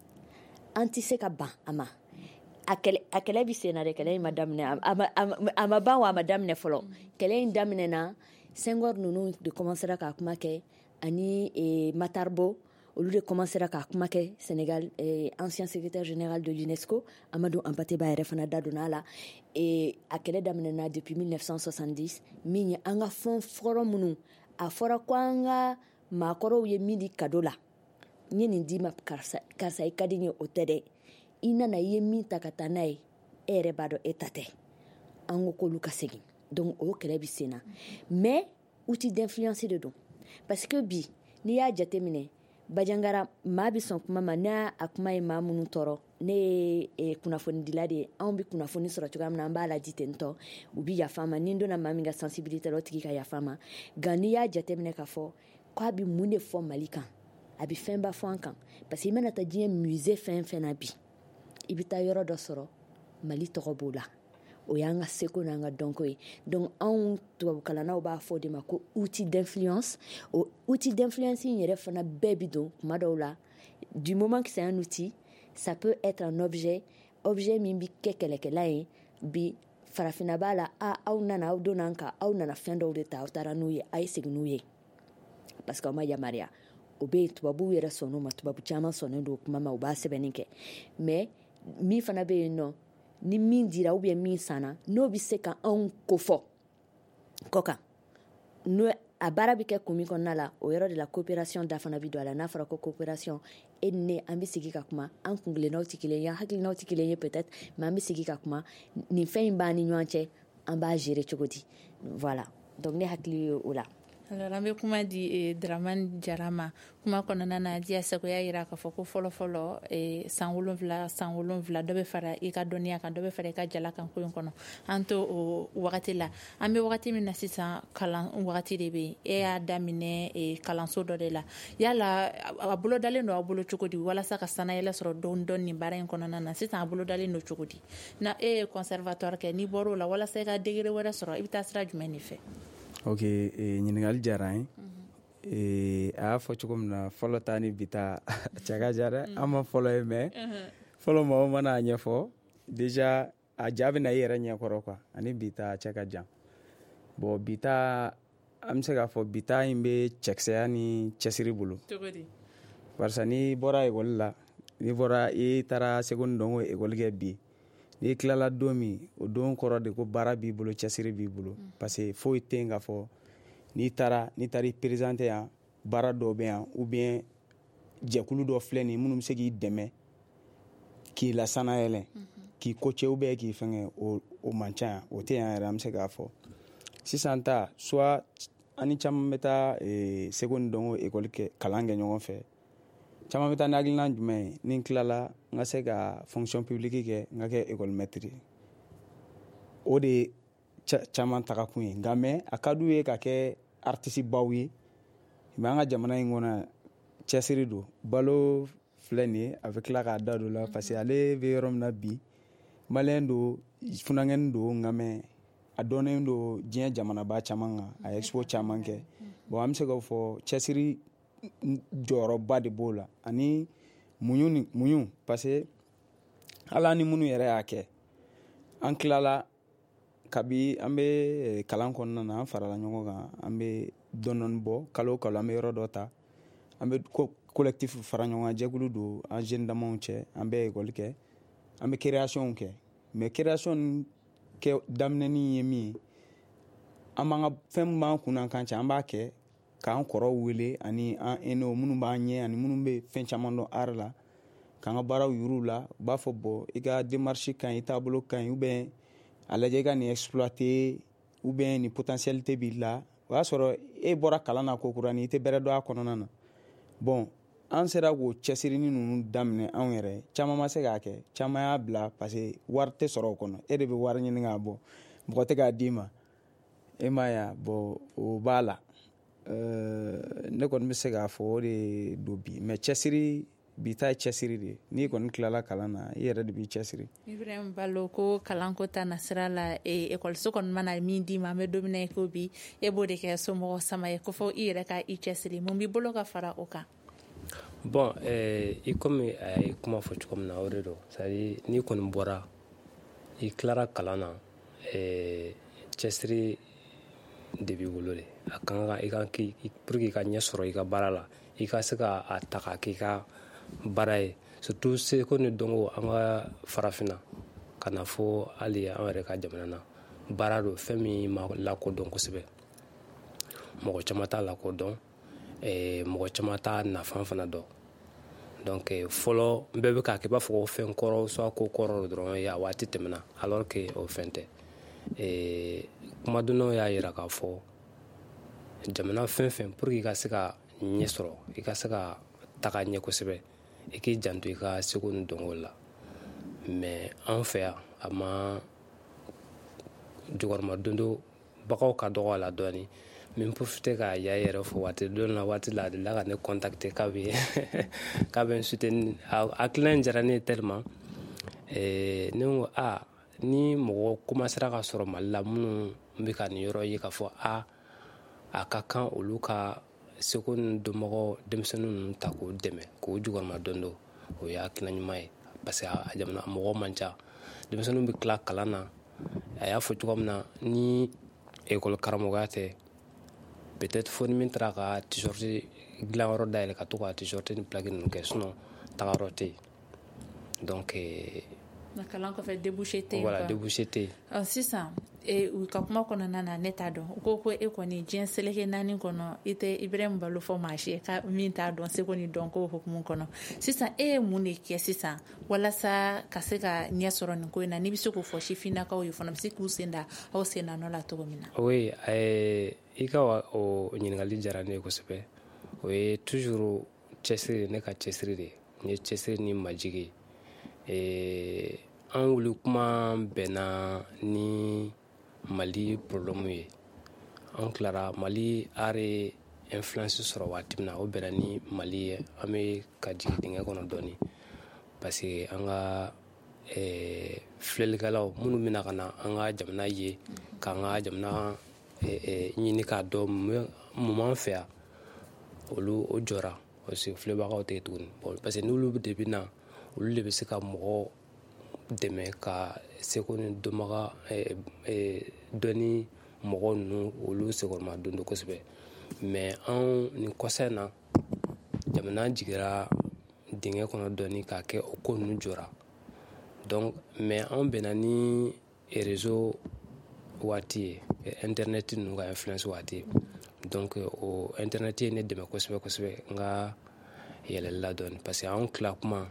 an ti se ka ban a ma a kɛlɛ bɛ sen na dɛ kɛlɛ in ma daminɛ a ma ban wa a ma daminɛ fɔlɔ kɛlɛ in daminɛna Senghor ninnu de commencera k'a kuma kɛ ani Matarbo olu de commencera k'a kuma kɛ Sénégal ancien secrétaire général de l'UNESCO Amadou Hampâté Bâ yɛrɛ fana da donna a la a kɛlɛ daminɛna depuis mille neuf cent soixante-dix min ye an ka fɛn fɔlɔ minnu a fɔra ko an ka maakɔrɔw ye min di cadeau la n ye nin d'i ma karisa i ka di n ye o tɛ dɛ i nana i ye min ta ka taa n'a ye e yɛrɛ b'a dɔn e ta tɛ an ko k'olu ka segin donc o kɛlɛ bɛ sen na mais outil d'influence de don parce que bi n'i y'a jateminɛ Bajangara maa bɛ sɔn kuma ma n'a a kuma ye maa minnu tɔɔrɔ ne ye kunnafoni dila de ye anw bɛ kunnafoni sɔrɔ cogoya min na an b'a laji ten tɔ u bɛ yafa ma ni n donna maa min ka sensibilité la o tigi ka yafa ma nka n'i y'a jateminɛ k'a fɔ k'a bɛ mun de fɔ Mali kan a bɛ fɛnba fɔ an kan parce que i mana taa diɲɛ musée fɛn fɛn na bi i bɛ taa yɔrɔ dɔ sɔrɔ Mali tɔgɔ b'o la o y'an ka seko n'an ka dɔnko ye donc anw tubabukalannaw b'a fɔ de ma ko outil d'influence o outil d'influence in yɛrɛ fana bɛɛ bi don kuma dɔw la du moment que c'est un outil ça peut être un objet objet min bi kɛ kɛlɛkɛla ye bi farafinna b'a la a aw nana aw donna an kan aw nana fɛn dɔw de ta aw taara n'u ye a ye segin n'u ye parce que aw ma yamaruya o bɛ yen tubabuw yɛrɛ sɔnn'o ma tubabu caman sɔnnen don kuma ma u b'a sɛbɛnni kɛ mais min fana bɛ yen nɔ ni min dira ou bien min sanna n'o bɛ se ka anw kofɔ kɔ kan n'o a baara bɛ kɛ kun min kɔnɔna la o yɔrɔ de la coopération da fana bɛ don a la n'a fɔra ko coopération e ni ne an bɛ sigi ka kuma an kungilennaw tɛ kelen ye an hakilinaw tɛ kelen ye peut-être mais an bɛ sigi ka kuma nin fɛn in b'an ni ɲɔgɔn cɛ an b'a gérer cogo di voilà donc ne hakili ye o la. Alors an bɛ kuma di eh, Dramane Jara ma kuma kɔnɔna na Dia Seko y'a jira k'a fɔ ko fɔlɔfɔlɔ eh, san wolonwula san wolonwula dɔ bɛ fara i ka dɔnniya kan dɔ bɛ fara i ka jala kan ko in kɔnɔ an to o wagati la an bɛ wagati min na sisan kalan wagati de bɛ yen e y'a daminɛ eh, kalanso dɔ de la yala a bolo dalen don aw bolo cogo di walasa ka sanayɛlɛ sɔrɔ dɔɔni dɔɔni nin baara in kɔnɔna na sisan a bolo dalen don cogo di na e ye conservatoire kɛ n'i bɔr'o la walasa i ka degré wɛrɛ sɔrɔ i bɛ taa sira jumɛn de fɛ? ok ɲininkali diyara an ye a y'a fɔ cogo min na fɔlɔ ta ni bi ta cɛ ka jan dɛ an ma fɔlɔ ye mɛ fɔlɔ mɔgɔ mana a ɲɛfɔ déjà a ja bɛ na i yɛrɛ ɲɛkɔrɔ quoi ani bi ta cɛ ka jan bon bi ta an bɛ se k'a fɔ bi ta in bɛ cɛkisɛya ni cɛsiri bolo barisa n'i bɔra ekɔli la n'i bɔra i taara seko ni dɔnko ekɔli kɛ bi n'i tilala don min o don kɔrɔ de ko baara b'i bolo cɛsiri b'i bolo parce que foyi tɛ yen k'a fɔ n'i taara n'i taara i présenté yan baara dɔw bɛ yan ou bien jɛkulu dɔ filɛ nin minnu bɛ se k'i dɛmɛ k'i lasana yɛlɛ k'i ko cɛ ou bien k'i fɛngɛ o o man ca yan o tɛ yan yɛrɛ an bɛ se k'a fɔ sisan ta soit ani caman bɛ taa seko ni dɔnko ekɔli kɛ kalan kɛ ɲɔgɔn fɛ caman bɛ taa ni hakilina jumɛn ye ni n tilala n ka se ka fonction publique kɛ n ka kɛ école maître o de caman taga kun ye nka mɛ a ka d'u ye ka kɛ artiste baw ye mɛ an ka jamana in kɔnɔ cɛsiri don balo filɛ nin ye a bɛ tila k'a da don la parce que ale bɛ yɔrɔ min na bi maliyɛn don funankɛni don nka mɛ a dɔnnen don diɲɛ jamanaba caman kan a ye expo caman kɛ bon an bɛ se k'a fɔ cɛsiri jɔyɔrɔba de b'o la ani muɲu ni muɲu parce que hali ni minnu yɛrɛ y'a kɛ an tilala kabi an bɛ kalan kɔnɔna na an farala ɲɔgɔn kan an bɛ dɔɔni bɔ kalo o kalo an bɛ yɔrɔ dɔ ta an bɛ collectif fara ɲɔgɔn kan jɛkulu don an jeune damaw cɛ an bɛ école kɛ an bɛ création kɛ mais création kɛ daminɛni ye min ye an b'an ka fɛn min b'an kun na kan cɛ an b'a kɛ k'an kɔrɔw wele ani an eno minnu b'an ɲɛ ani minnu bɛ fɛn caman dɔn art la k'an ka baaraw yir'u la u b'a fɔ bɔn i ka démarche ka ɲi i taabolo ka ɲi ou bien a lajɛ i ka nin exploiter ou bien ni potentialité b'i la o y'a sɔrɔ e bɔra kalan na ko kura ni i tɛ bɛrɛ dɔn a kɔnɔna na bon an sera k'o cɛsirini ninnu daminɛ anw yɛrɛ caman ma se k'a kɛ caman y'a bila parce que wari tɛ sɔrɔ o kɔnɔ e de bɛ wari ɲini k'a bɔ mɔgɔ tɛ k'a d'i ma e m'a ye bon o b'a la euh, ne kɔni bɛ se k'a fɔ o de don bi mais cɛsiri bi ta ye cɛsiri de ye n'i kɔni tilala kalan na i yɛrɛ de b'i cɛsiri. Ibrahim Balo ko kalanko ta na sira la ekɔliso kɔni mana min d'i ma an bɛ don min na i ko bi e b'o de kɛ somɔgɔ sama ye ko fɔ i yɛrɛ ka i cɛsiri mun b'i bolo ka fara o kan. Bon eh, i komi a ye kuma fɔ cogo min na o de don c'est à dire n'i kɔni bɔra i tilara kalan na eh, cɛsiri de b'i bolo de a kan ka i kan k'i pour que i ka ɲɛ sɔrɔ i ka baara la i ka se ka a ta k'a k'i ka baara ye surtout seko ni dɔnko an ka farafinna ka na fɔ hali an yɛrɛ ka jamana na baara don fɛn min ma lakodɔn kosɛbɛ mɔgɔ caman t'a lakodɔn eh, mɔgɔ caman t'a nafan fana dɔn donc fɔlɔ n bɛɛ bɛ k'a kɛ i b'a fɔ ko fɛn kɔrɔ soit ko kɔrɔ dɔrɔn ye a waati tɛmɛna alors que o fɛn tɛ eh, kumadonnaw y'a yira k'a fɔ jamana fɛn fɛn pour que i ka se ka ɲɛ sɔrɔ i ka se ka taga ɲɛ kosɛbɛ i k'i janto i ka seko ni dɔnko la mais an fɛ yan a ma jukɔrɔmadondo bagaw ka dɔgɔ a la dɔɔni min profite k'a ya yɛrɛ fɔ waati dɔ la waati la a delila ka ne contacter k'a bɛ k'a bɛ n soutenir a hakilina in diyara ne ye tellement eh, ne ko a ni mɔgɔ commencera ka sɔrɔ Mali la minnu bɛ ka nin yɔrɔ ye k'a fɔ a a ka kan olu ka seko ni dɔnbagaw denmisɛnnin ninnu ta k'o dɛmɛ k'o jukɔrɔmadon o ye hakilina ɲuman ye parce que a jamana mɔgɔ man ca denmisɛnninw bɛ tila kalan na a y'a fɔ cogo min na ni ekɔli karamɔgɔya tɛ peut-être fo ni min taara ka t-shirt dilanyɔrɔ dayɛlɛ ka to ka t-shirt ni plaque ninnu kɛ sinon tagayɔrɔ tɛ yen donc na kalan kɔfɛ débouché tɛ yen voilà débouché tɛ yen sisan u ka kuma kɔnɔna na ne t'a dɔn u ko ko e kɔni diɲɛ seleke naani kɔnɔ i tɛ Ibrahim Balo fɔ maa si ye ka min t'a dɔn seko ni dɔnko hukumu kɔnɔ sisan e ye mun de kɛ sisan walasa ka se ka ɲɛ sɔrɔ nin ko in na n'i bɛ se k'o fɔ sifinnakaw ye fana bɛ se k'u sen da aw sen da nɔ la cogo min na. oui eh, i ka o ɲininkali diyara ne ye kosɛbɛ o ye toujours cɛsiri ne ka cɛsiri de n ye cɛsiri ni majigi eh, an wuli kuma bɛnna ni Mali problème ye an tilara Mali are influence sɔrɔ waati min na o bɛnna ni Mali ye an bɛ ka jigin dingɛ kɔnɔ dɔɔni parce que an ka eh, filɛlikɛlaw minnu bɛna ka na an ka jamana ye k'an ka jamana eh, eh, ɲini k'a dɔn mun b'an fɛ yan olu o jɔra parce que filɛbagaw tɛ yen tuguni bon parce que n'olu de bɛ na olu de bɛ se ka mɔgɔ dɛmɛ ka seko ni dɔnbaga eh, eh, dɔnni mɔgɔ ninnu olu sekɔrɔmadon don kosɛbɛ mais an nin kɔsa in na jamana jigira dingɛ kɔnɔ dɔɔni k'a kɛ o ko ninnu jɔra donc mais an bɛnna ni réseau waati ye internet ninnu ka influence waati ye donc o internet ye ne dɛmɛ kosɛbɛ kosɛbɛ n ka yɛlɛli la dɔɔni parce que an tila kuma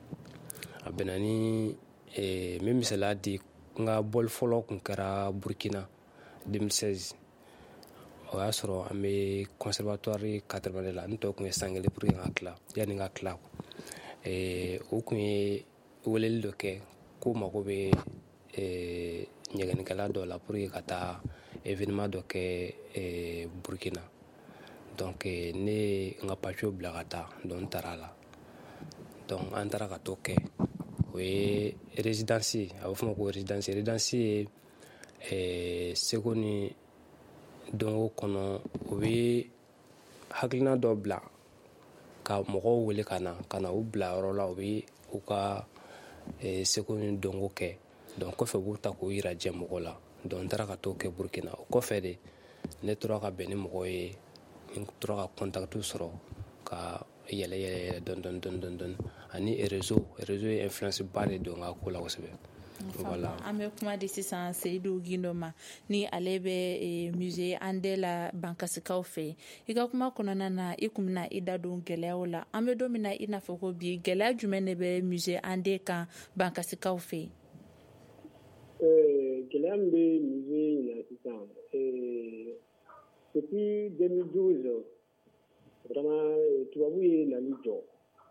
a bɛnna ni eh, min misaliya di n ka bɔli fɔlɔ kun kɛra Burkina deux mille seize o y'a sɔrɔ an bɛ conservatoire quatre-vingt de la n tɔ kun ye san kelen pour que n ka tila yanni n ka tila eh, o kun ye weleli dɔ kɛ ko mago bɛ eh, ɲɛgɛnnikɛla dɔ la pour que ka taa événement dɔ kɛ eh, Burkina donc eh, ne ye n ka papier bila ka taa donc n taara a la donc an taara ka t'o kɛ o ye résidence ye a bɛ fɔ o ma ko résidence résidence ye eh, seko ni dɔnko kɔnɔ o bɛ hakilina dɔ bila ka mɔgɔw wele ka na ka na u bila yɔrɔ la u bɛ u ka eh, seko ni dɔnko kɛ donc kɔfɛ u b'u ta k'u yira jɛ mɔgɔw la donc n taara ka t'o kɛ Burkina o kɔfɛ de ne tora ka bɛn ni mɔgɔw ye n tora ka contacts sɔrɔ ka yɛlɛ yɛlɛ yɛlɛ dɔɔni dɔɔni dɔɔni dɔɔni dɔɔni ani réseau réseau ye influence ba de don n ka ko la kosɛbɛ. Voilà. An bɛ kuma di sisan Seydou Gindo ma ni ale bɛ musée Andé la Bankasikaw fɛ i ka kuma kɔnɔna na i kun bɛna i da don gɛlɛyaw la an bɛ don min na i n'a fɔ ko bi gɛlɛya jumɛn de bɛ musée Andé kan Bankasikaw fɛ yen. gɛlɛya gɛlɛya min bɛ musée in na sisan depuis deux mille douze vraiment tubabu ye nali jɔ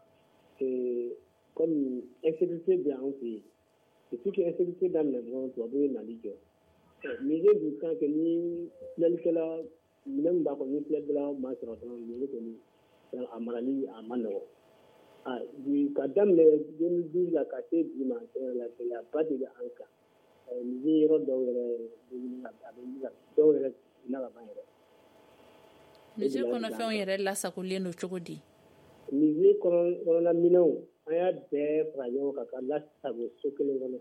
comme insécurité bɛ an fɛ yen depuis que insécurité daminɛ dɔrɔn tubabu ye nali jɔ musée dun kan que ni filɛlikɛla minɛn min b'a kɔnɔ ni filɛlikɛla ma sɔrɔ dɔrɔn musée kɔni a marali a ma nɔgɔn ka daminɛ deux mille douze la ka se bi ma la gɛlɛyaba de bɛ an kan musée yɔrɔ dɔw yɛrɛ a bɛ dɔw yɛrɛ na ka ban yɛrɛ. musée kɔnɔfɛnw yɛrɛ lasagolen don cogo di? musée kɔnɔna minɛnw an y'a bɛɛ fara ɲɔgɔn kan ka lasago so kelen kɔnɔ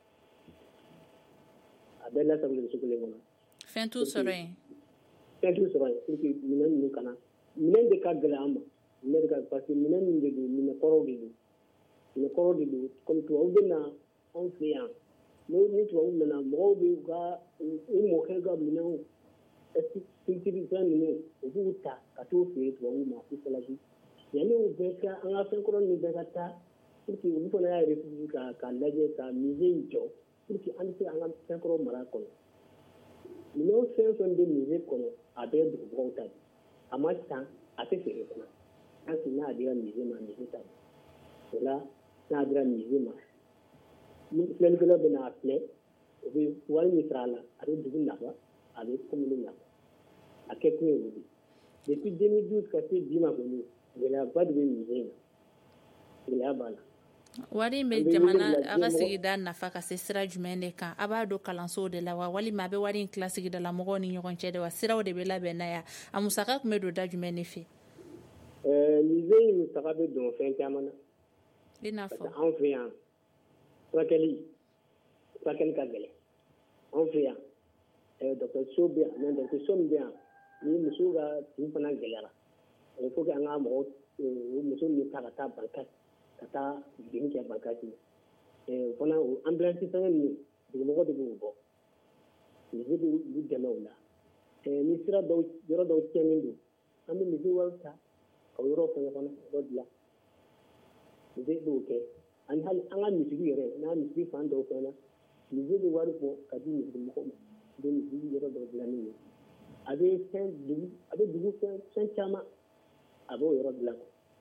a bɛɛ lasagolen so kelen kɔnɔ. fɛn t'u sɔrɔ yen? fɛn t'u sɔrɔ yen pour que minɛn ninnu kana minɛn de ka gɛlɛn an ma minɛn de ka parce que minɛn min de don minɛn kɔrɔw de don minɛn kɔrɔw de don comme tubabu bɛ na anw fɛ yan ni tubabu nana mɔgɔw bɛ u ka u mɔkɛ ka minɛnw culture fɛn ninnu u b'u ta ka t'u feere tubabuw ma u falaki yanni u bɛɛ ka an ka fɛn kɔrɔ ninnu bɛɛ ka taa pour que olu fana y'a réfléchi ka ka lajɛ ka musée in jɔ pour que an bɛ se an ka fɛn kɔrɔ mara kɔnɔ minɛn fɛn fɛn bɛ musée kɔnɔ a bɛɛ ye dugubagaw ta de a ma san a tɛ feere fana an si n'a dira musée ma musée ta o la n'a dira musée ma ni filɛlikɛlaw bɛ n'a filɛ o bɛ wari min sara a la a bɛ dugu nafa a bɛ commune nafa a kɛ kun ye o de depuis deux mille douze ka se bi ma kɔni gɛlɛyaba de bɛ musée in na gɛlɛya b'a la. wari in bɛ jamana a ka sigida nafa ka se sira jumɛn de kan a b'a don kalansow de la wa walima a bɛ wari in tila sigida la mɔgɔw ni ɲɔgɔn cɛ de wa siraw de bɛ labɛn n'a ya a musaka tun bɛ don da jumɛn de fɛ? musée in musaka bɛ don fɛn caman na i n'a fɔ anw fɛ yan furakɛli furakɛli ka gɛlɛn anw fɛ yan dɔgɔtɔrɔso bɛ yan dɔgɔtɔrɔso min bɛ yan ni musow ka tin fana gɛlɛyara il faut que an ka mɔgɔw muso min ta ka taa barika ka taa jigini kɛ barikasi o fana o ambulance fɛngɛ ninnu dugumɔgɔ de b'u bɔ musée b'u dɛmɛ o la ni sira dɔw yɔrɔ dɔw tiɲɛnen don an bɛ musée wari ta ka yɔrɔ fɛngɛ fana yɔrɔ dilan musée b'o kɛ ani hali an ka misiri yɛrɛ n'a misiri fan dɔw fɛnɛ musée bɛ wari bɔ ka di misiri mɔgɔw ma u bɛ misiri yɔrɔ dɔw dilanni ye a bɛ fɛn dugu a bɛ dugu fɛn fɛn caman a b'o yɔrɔ dilan.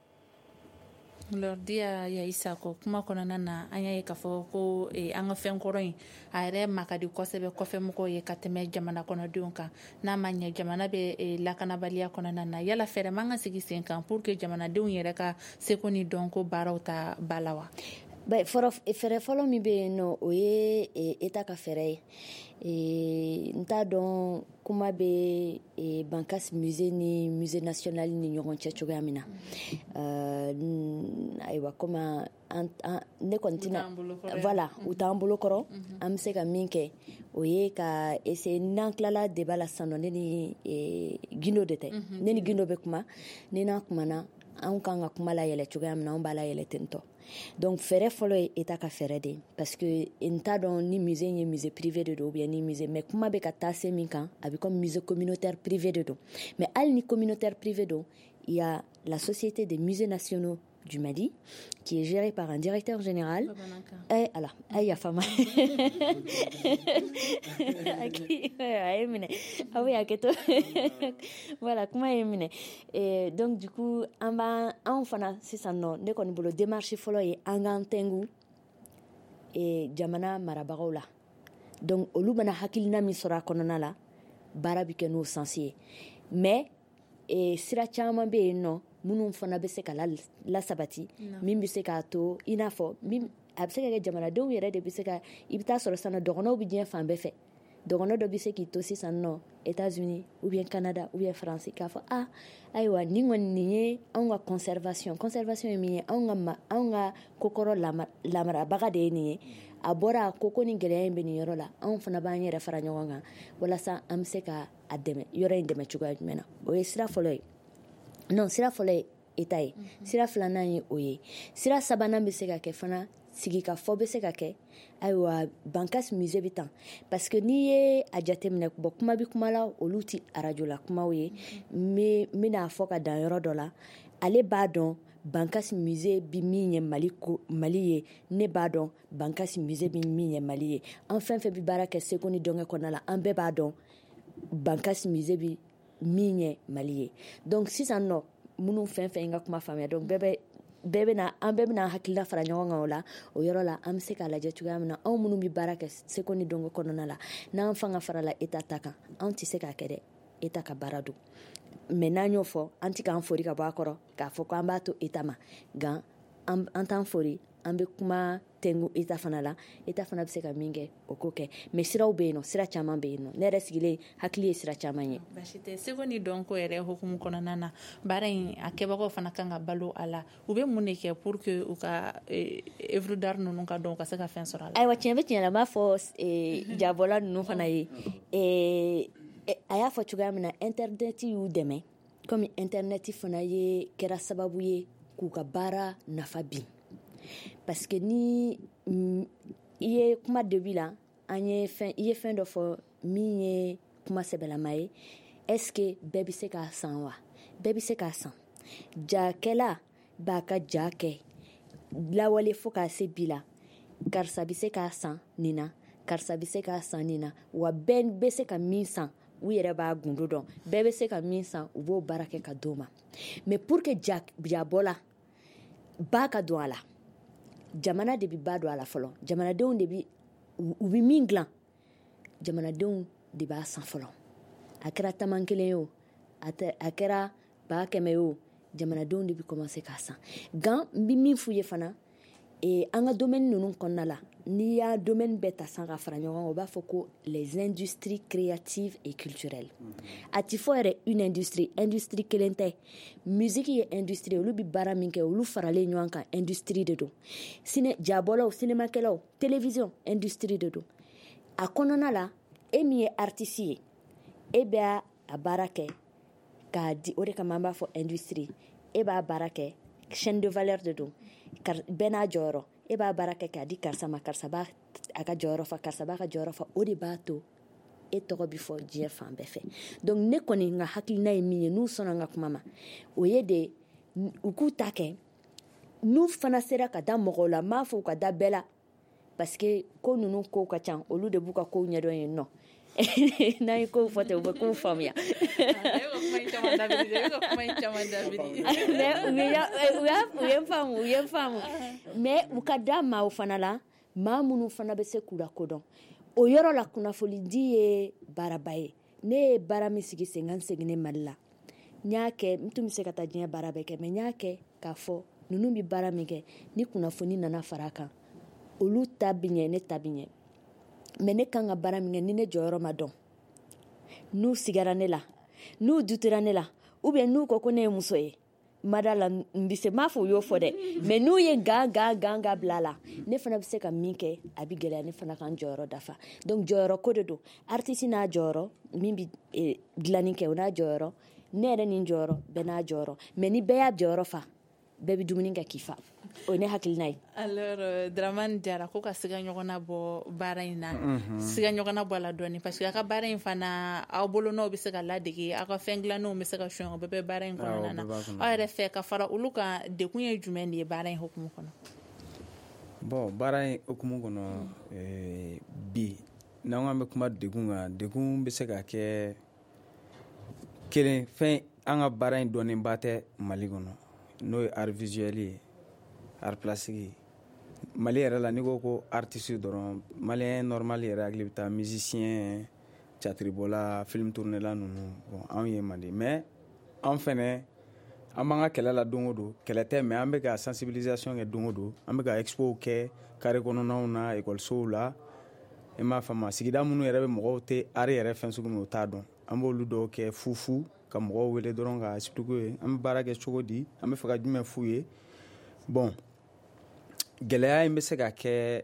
Lordia ya Isako kuma kɔnɔna na an y'a ye k'a fɔ ko an ka fɛn kɔrɔ in a yɛrɛ ma ka di kosɛbɛ kɔfɛ mɔgɔw ye ka tɛmɛ jamana kɔnɔdenw kan n'a ma ɲɛ jamana bɛ lakanabaliya kɔnɔna na yala fɛɛrɛ man ka sigi sen kan pour que jamanadenw yɛrɛ ka seko ni dɔnko baaraw ta ba la wa? fɛɛrɛ fɔlɔ min bɛ yen nɔ o ye eta ka fɛɛrɛ ye n t'a dɔn kuma bɛ bankasi musée ni musée national ni ɲɔgɔn cɛ cogoya min na ayiwa komi ne kɔni tɛna voilà u t'an bolo kɔrɔ an bɛ se ka min kɛ o ye ka essayer n'an tilala débat la sisan nɔ ne ni Gindo de tɛ ne ni Gindo bɛ kuma ni n'an kumana anw kan ka kuma la yɛlɛ cogoya min na anw b'a la yɛlɛ ten tɔ donc fɛɛrɛ fɔlɔ ye eta ka fɛɛrɛ de parce que n t'a dɔn ni musée ye musée privé de don ou bien ni musée mais kuma bɛ ka taa se min kan a bɛ comme musée communautaire privé de don mais hali ni communautaire privé don il y a la société des musées nationaux du Mali qui est gérée par un directeur général et ala ay fama aki ay mine ah oui aketo voilà comment est mine et donc du coup on va on fana sisan no ne kɔni bolo démarche fɔlɔ ye an ka tengu et jamana marabagaw la donc olu bana hakilina min sɔrɔ a kɔnɔna la baara bɛ kɛ n'o sens ye mais et sira caman bɛ yen nɔ minnu fana bɛ se ka la sabati min bɛ se k'a to i n'a fɔ min a bɛ se ka kɛ jamanadenw yɛrɛ de bɛ se ka i bɛ taa sɔrɔ sisan dɔgɔnɔw bɛ diɲɛ fan bɛɛ fɛ dɔgɔnɔ dɔ bɛ se k'i to sisan nɔ États-Unis ou bien Canada ou bien France k'a fɔ ah ayiwa nin kɔni nin ye anw ka conservation conservation ye min ye anw ka anw ka kokɔrɔ lamarabaga de ye nin ye a bɔra ko ko nin gɛlɛya in bɛ nin yɔrɔ la anw fana b'an yɛrɛ fara ɲɔgɔn kan walasa an bɛ se ka a dɛmɛ yɔrɔ in dɛmɛ cogoya jumɛn na o ye sira fɔlɔ ye non sira fɔlɔ ye eta ye sira filanan ye o ye sira sabanan bɛ se ka kɛ fana sigikafɔ bɛ se ka kɛ ayiwa bankasi musée bɛ tan parce que n'i ye a jateminɛ bɔn kuma bɛ kuma la olu ti arajo la kumaw ye n bɛna fɔ ka dan yɔrɔ dɔ la ale b'a dɔn bankasi musée bi min ye mali ko mali ye ne b'a dɔn bankasi musée bi min ye mali ye an fɛn fɛn bi baara kɛ seko ni dɔnkɛ kɔnɔna la an bɛɛ b'a dɔn bankasi musée bi min ye mali ye donc sisan nɔ minnu fɛn fɛn ka kuma faamuya donc bɛɛ bɛ bɛɛ bɛna an bɛɛ bɛna hakilila fara ɲɔgɔn kan o la o yɔrɔ la an bɛ se k'a lajɛ cogoya min na anw minnu bi baara kɛ seko ni dɔnkɛ kɔnɔna la n'an fanga farala eta ta kan anw tɛ se k'a kɛ dɛ eta ka baara don mais n'an y'o fɔ an tɛ k'an fori ka bɔ a kɔrɔ k'a fɔ k'an b'a to eta ma nka an t'an fori an bɛ kuma tɛngu eta fana la eta fana bɛ se ka min kɛ o ko kɛ mais siraw bɛ yen nɔ sira caman bɛ yen nɔ ne yɛrɛ sigilen hakili ye sira caman ye. Basi tɛ seko ni dɔnko yɛrɛ hukumu kɔnɔna na baara in a kɛbagaw fana kan ka balo a la u bɛ mun de kɛ pour que u ka œuvre d'art ninnu ka dɔn u ka se ka fɛn sɔrɔ a la. ayiwa tiɲɛ bɛ tiɲɛ la n b'a fɔ jabɔla ninnu fana ye a y'a fɔ cogoya min na internet y'u dɛmɛ komi internet fana ye kɛra sababu ye k'u ka baara nafa bin parce que ni i ye kuma début la an ye fɛn i ye fɛn dɔ fɔ min ye kuma sɛbɛlama ye est ce que bɛɛ bɛ se k'a san wa bɛɛ bɛ se k'a san jakɛla b'a ka ja kɛ lawale fo k'a se bi la karisa bɛ se k'a san nin na karisa bɛ se k'a san nin na wa bɛɛ bɛ se ka min san u yɛrɛ b'a gundo dɔn bɛɛ bɛ se ka min san u b'o baara kɛ ka d'o ma mais pour que jabɔla ba ka don a la jamana de bi ba don a la fɔlɔ jamanadenw de bi u bi min dilan jamanadenw de b'a san fɔlɔ a kɛra taman kelen ye o a kɛra ba kɛmɛ ye o jamanadenw de bi commencer k'a san nka n bi min f'u ye fana an ka domaine ninnu kɔnɔna la n'i y'a domaine bɛɛ ta san ka fara ɲɔgɔn kan o b'a fɔ ko les industries créatives et culturelles a ti fɔ yɛrɛ une industrie industrie kelen tɛ musique ye industrie olu bi baara min kɛ olu faralen ɲɔgɔn kan industrie de don ciné jabɔlaw cinémakɛlaw télévision industrie de don a kɔnɔna la e min ye artiste ye e bɛ a baara kɛ k'a di o de kama an b'a fɔ industrie e b'a baara kɛ chaîne de valeur de don bɛɛ n'a jɔyɔrɔ e b'a baara kɛ k'a di karisa ma karisa b'a a ka jɔyɔrɔ fa karisa b'a ka jɔyɔrɔ fa o de b'a to e tɔgɔ bi fɔ diɲɛ fan bɛɛ fɛ donc ne kɔni n ka hakilina ye min ye n'u sɔnna n ka kuma ma o ye de u k'u ta kɛ n'u fana sera ka da mɔgɔw la n m'a fɔ u ka da bɛɛ la parce que ko ninnu kow ka ca olu de b'u ka kow ɲɛdɔn yen nɔ n'an ye kow fɔ ten u bɛ kow faamuya u ye n faamu u ye n faamu mais u ka da maaw fana la maa minnu fana bɛ se k'u la kodɔn o yɔrɔ la kunnafolidi ye baaraba ye ne ye baara min sigi sen kan seginne mali la n y'a kɛ n tun bɛ se ka taa diɲɛ baara bɛɛ kɛ mais n y'a kɛ k'a fɔ ninnu bɛ baara min kɛ ni kunnafoni nana fara a kan olu ta bɛ ɲɛ ne ta bɛ ɲɛ mais ne kan ka baara min kɛ ni ne jɔyɔrɔ ma dɔn n'u sigara ne la n'u dutera ne la ou bien n'u ko ko ne ye muso ye mada la n bɛ se m'a fɔ u y'o fɔ dɛ mais n'u ye gan gan gan gan bila a la ne fana bɛ se ka min kɛ a bɛ gɛlɛya ne fana kan jɔyɔrɔ dafa donc jɔyɔrɔ ko de don artiste n'a jɔyɔrɔ min bɛ dilanni kɛ o n'a jɔyɔrɔ ne yɛrɛ ni jɔyɔrɔ bɛɛ n'a jɔyɔrɔ mais ni bɛɛ y'a jɔyɔrɔ fa bɛɛ bɛ dumuni kɛ k'i fa o ye ne hakilina ye. alors Dramane Diarra ko ka siga ɲɔgɔnna bɔ baara in na siga ɲɔgɔnna bɔ a la dɔɔni parce que a ka baara in fana aw bolonɔw bɛ se ka ladege aw ka fɛn dilannenw bɛ se ka sɔn o bɛɛ bɛ baara in kɔnɔna na aw yɛrɛ fɛ ka fara olu kan dekun ye jumɛn de ye baara in hukumu kɔnɔ. bon baara in hukumu kɔnɔ bi n'an ko an bɛ kuma dekun kan dekun bɛ se ka kɛ kelen fɛn an ka baara in dɔnnenba tɛ mali kɔnɔ n'o ye art visuel ye art plastique mali yɛrɛ la n'i ko ko artiste dɔrɔn maliyɛn normal yɛrɛ hakili bɛ taa musicien catiribɔla film tournela ninnu bon anw ye man di mais an fɛnɛ an b'an ka kɛlɛ la don o don kɛlɛ tɛ mais an bɛ ka sensibilisation kɛ don o don an bɛ ka expo kɛ carré kɔnɔnaw na école la i m'a faamu sigida minnu yɛrɛ bɛ mɔgɔw tɛ art yɛrɛ fɛn sugu min o t'a dɔn an b'olu dɔw kɛ fufu ka mɔgɔw wele dɔrɔn ka expliquer ye an bɛ baara kɛ cogo di an bɛ fɛ ka jumɛn f'u ye bon gɛlɛya in bɛ se ka kɛ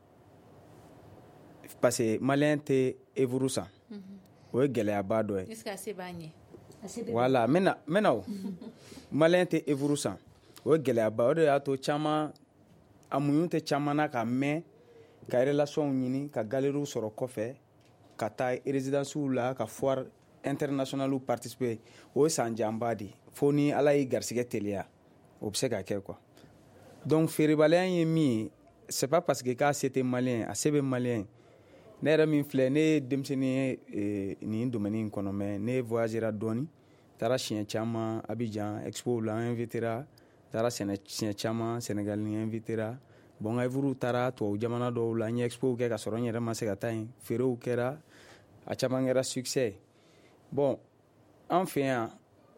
parce que maliyɛn tɛ œuvre san o ye gɛlɛyaba dɔ ye. est-ce que a se b'a ɲɛ. voilà n bɛna n bɛna o maliyɛn tɛ œuvre san o ye gɛlɛyaba o de y'a to caman a muɲu tɛ caman na ka mɛn ka relation ɲini ka galeries sɔrɔ kɔfɛ ka taa résidences la ka foire international participer o ye san janba de fo ni ala y'i garisɛgɛ teliya o bɛ se ka kɛ quoi. Donc feerebaliya ye min ye c'est pas parce que k'a se tɛ malien a se bɛ malien ne yɛrɛ min filɛ ne ye denmisɛnnin ye nin domaine in kɔnɔ mais ne voyagera dɔɔni taara siɲɛ caman Abidjan expo la an invitera taara siɲɛ caman Sénégal ni invitera bon n ka œuvre taara tubabu jamana dɔw la n ye expo kɛ ka sɔrɔ n yɛrɛ ma se ka taa yen feerew kɛra a caman kɛra succès bon an fɛ yan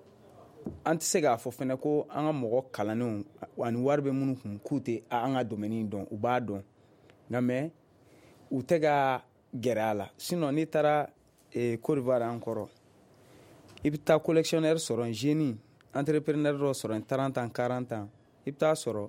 an tɛ se k'a fɔ fɛnɛ ko an ka mɔgɔ kalannenw ani wari bɛ minnu kun k'u tɛ an ka domaine dɔn u b'a dɔn nka mais u tɛ ka gɛrɛ a la sinon n'i taara Côte d'Ivoire an kɔrɔ i bɛ taa collectionneur sɔrɔ jeune entrepreneur dɔ sɔrɔ trente ans quarante ans i bɛ taa sɔrɔ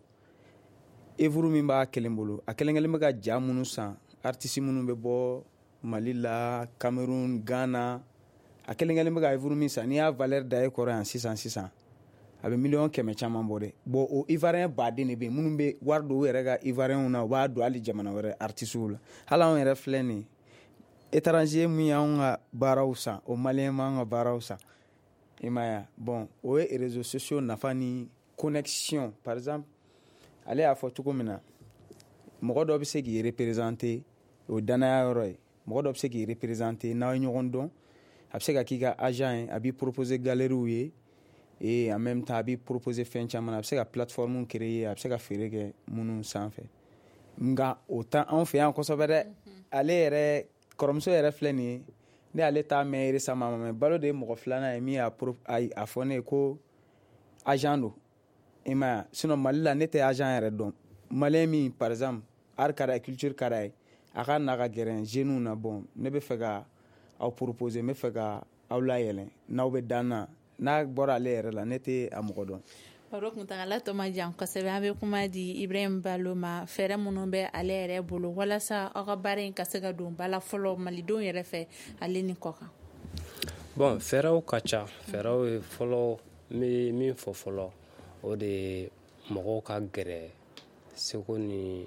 œuvre min b'a kelen bolo a kelen kelen bɛ ka ja minnu san artiste minnu bɛ bɔ Mali la Cameroun Ghana a kelen kelen bɛ ka œuvre min san n'i y'a valeur da e kɔrɔ yan sisan sisan a bɛ miliyɔn kɛmɛ caman bɔ dɛ bon o ivoirien baden de bɛ yen minnu bɛ wari don u yɛrɛ ka ivoirienw na u b'a don hali jamana wɛrɛ artistes la hali anw yɛrɛ filɛ nin ye étranger min y'anw ka baaraw san o malien m'anw ka baaraw san i m'a ye bon o ye réseaux sociaux nafa ni connexion par exemple ale y'a fɔ cogo min na mɔgɔ dɔ bɛ se k'i représenter o danaya yɔrɔ ye mɔgɔ dɔ bɛ se k'i représenter n'aw ye ɲɔgɔn dɔn a bɛ se ka k'i ka agent ye a b'i proposer galériw ye et en même temps a b'i proposer fɛn caman a bɛ se ka plateforme créer a bɛ se ka feere kɛ minnu sanfɛ nka o tɛ anw fɛ yan kosɛbɛ dɛ ale yɛrɛ kɔrɔmuso yɛrɛ filɛ nin ye ne ale t'a mɛn récemment mais balo de ye mɔgɔ filanan ye min y'a a fɔ ne ye ko agent don i m'a ye sinon Mali la ne tɛ agent yɛrɛ dɔn malien min par exemple art ka d'a ye culture ka d'a ye a ka na ka gɛrɛ jeunes na bon ne bɛ fɛ ka aw proposer n bɛ fɛ ka aw layɛlɛn n'aw bɛ dan na n'a bɔra ale yɛrɛ la ne tɛ a mɔgɔ dɔn. Baro kuntagala tɔ ma jan kosɛbɛ an bɛ kuma di Ibrahim Balo ma fɛɛrɛ minnu bɛ ale yɛrɛ bolo walasa aw ka baara in ka se ka don ba la fɔlɔ malidenw yɛrɛ fɛ ale ni kɔ kan. Bon fɛɛrɛw ka ca fɛɛrɛw ye fɔlɔ n bɛ min fɔ fɔlɔ o de ye mɔgɔw ka gɛrɛ seko ni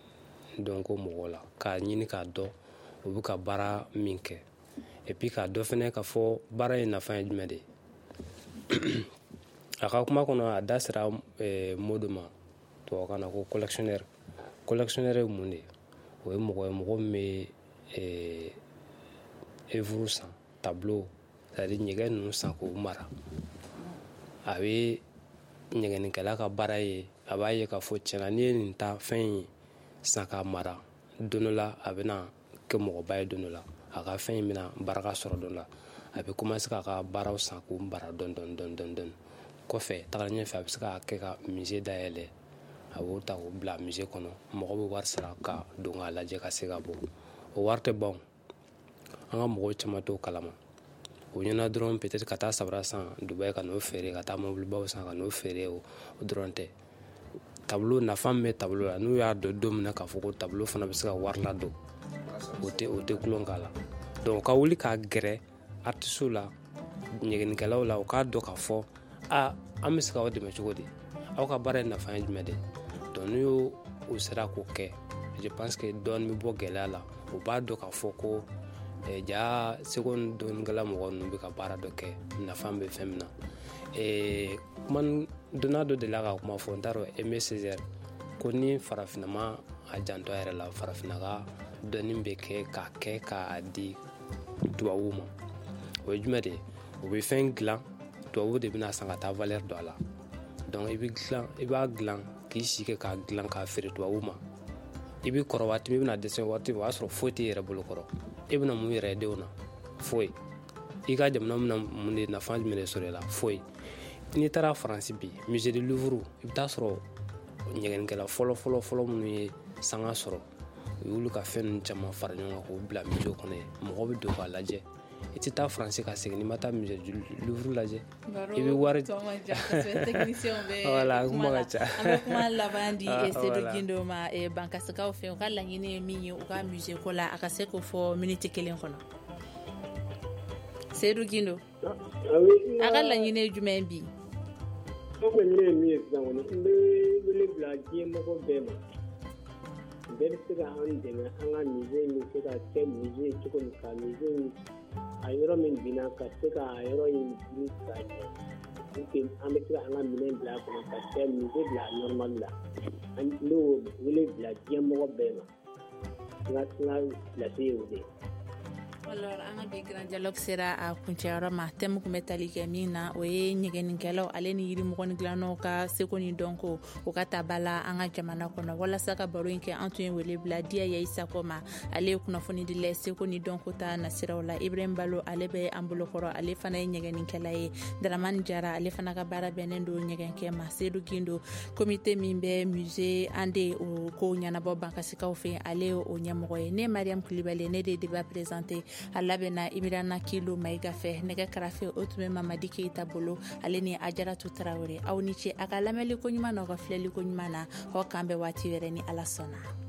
dɔnko mɔgɔw la k'a ɲini k'a dɔn u bɛ ka baara min kɛ et puis k'a dɔn fɛnɛ k'a fɔ baara in nafa ye jumɛn de ye a ka kuma kɔnɔ a da sera mot dɔ ma tubabukan na ko collectionneur collectionneur ye mun de ye o ye mɔgɔ ye mɔgɔ min bɛ œuvre san tableau c'est à dire ɲɛgɛn ninnu san k'o mara a bɛ ɲɛgɛnnikɛla ka baara ye a b'a ye k'a fɔ tiɲɛna n'i ye nin ta fɛn in san k'a mara don dɔ la a bɛna kɛ mɔgɔba ye don dɔ la a ka fɛn in bɛna baraka sɔrɔ don dɔ la a bɛ commencer k'a ka baaraw san k'u mara dɔɔni dɔɔni dɔɔni dɔɔni kɔfɛ tagara ɲɛfɛ a bɛ se k'a kɛ ka musée dayɛlɛ a b'o ta k'o bila musée kɔnɔ mɔgɔ bɛ wari sara ka don k'a lajɛ ka se ka bɔ o wari tɛ ban an ka mɔgɔw caman t'o kalama o ɲɛna dɔrɔn peut-être ka taa sabara san Dubaï ka n'o feere ka taa mobilibaw san ka n'o feere o dɔrɔn tɛ tableau nafa min bɛ tableau la n'u y'a dɔn don min na k'a fɔ ko tableau fana bɛ se ka wari ladon o tɛ o tɛ kulon k'a la donc ka wuli k'a gɛrɛ artistes la ɲɛgɛnnikɛlaw la u k'a dɔn k'a fɔ a an bɛ se k'aw dɛmɛ cogo di aw ka baara ye nafa ye jumɛn de donc n'u y'o o sera k'o kɛ je pense que dɔɔni bɛ bɔ gɛlɛya la u b'a dɔn k'a fɔ ko ja seko ni dɔɔnikɛla mɔgɔ ninnu bɛ ka baara dɔ kɛ nafa bɛ fɛn min na kuma donna dɔ de la ka kuma fɔ n t'a dɔn Aimé Césaire ko ni farafinna ma a janto a yɛrɛ la farafinna ka dɔɔni bɛ kɛ k'a kɛ k'a di tubabuw ma o ye jumɛn de ye u bɛ fɛn dilan tubabuw de bɛna san ka taa valeur don a la donc i bɛ dilan i b'a dilan k'i si kɛ k'a dilan k'a feere tubabuw ma i bɛ kɔrɔ waati min i bɛna dɛsɛ waati o y'a sɔrɔ foyi t'i yɛrɛ bolo kɔrɔ i bɛna mun yɛrɛ ye denw na foyi i ka jamana bɛna mun de nafa jumɛn de sɔrɔ i la foyi n'i taara Faransi bi musée du Louvre i bɛ taa sɔrɔ ɲɛgɛnnikɛla fɔlɔ fɔlɔ fɔlɔ minnu ye sanga sɔrɔ u y'olu ka fɛn ninnu caman fara ɲɔgɔn kan k'o bila musée kɔnɔ ye mɔgɔ bɛ don k'a lajɛ i tɛ taa Faransi ka segin n'i ma taa musée du Louvre lajɛ i bɛ wari voilà kuma ka ca an bɛ kuma laban di Seydou Guindo ma bankasikaw fɛ u ka laɲini ye min ye u ka musée ko la a ka se k'o fɔ minute kelen kɔnɔ Seydou Guindo a ka laɲini ye jumɛn bi an ka laɲini ye min ye sisan kɔni n bɛ wele bila diɲɛ mɔgɔ bɛɛ ma bɛɛ bɛ se ka an dɛmɛ an ka musée min se ka kɛ musée cogo min ka musée a yɔrɔ min binna ka se ka a yɔrɔ in bili ka ɲɛ pour que an bɛ se ka an ka minɛn bila a kɔnɔ ka kɛ musée bila normal la an n'o wele bila diɲɛmɔgɔ bɛɛ ma n ka n ka lase ye o de ye. Alors an ka bi grand dialogue sera a kuncɛyɔrɔ ma thème kun bɛ tali kɛ min na o ye ɲɛgɛnnikɛlaw ale ni yirimɔgɔ ni dilannaw ka seko ni dɔnko o ka ta ba la an ka jamana kɔnɔ walasa ka baro in kɛ an tun ye wele bila diya yayi sako ma ale ye kunnafoni dila seko ni dɔnko ta nasiraw la Ibrahim Balo ale bɛ an bolokɔrɔ ale fana ye ɲɛgɛnnikɛla ye Daramani Jara ale fana ka baara bɛnnen don ɲɛgɛnkɛ ma Seydou Gindo comité min bɛ musée an de o ko ɲɛnabɔ bankasikaw fɛ ale ye o ɲɛmɔgɔ ye ne Mariam Kulibali ne de débat présenté a labɛnna Imirana Kilo Mayiga fɛ nɛgɛ karafe o tun bɛ Mamadi Keyita bolo ale ni Ajaratu Tarawele aw ni ce a ka lamɛnliko ɲuman na aw ka filɛliko ɲuman na aw k'an bɛ waati wɛrɛ ni Ala sɔnna.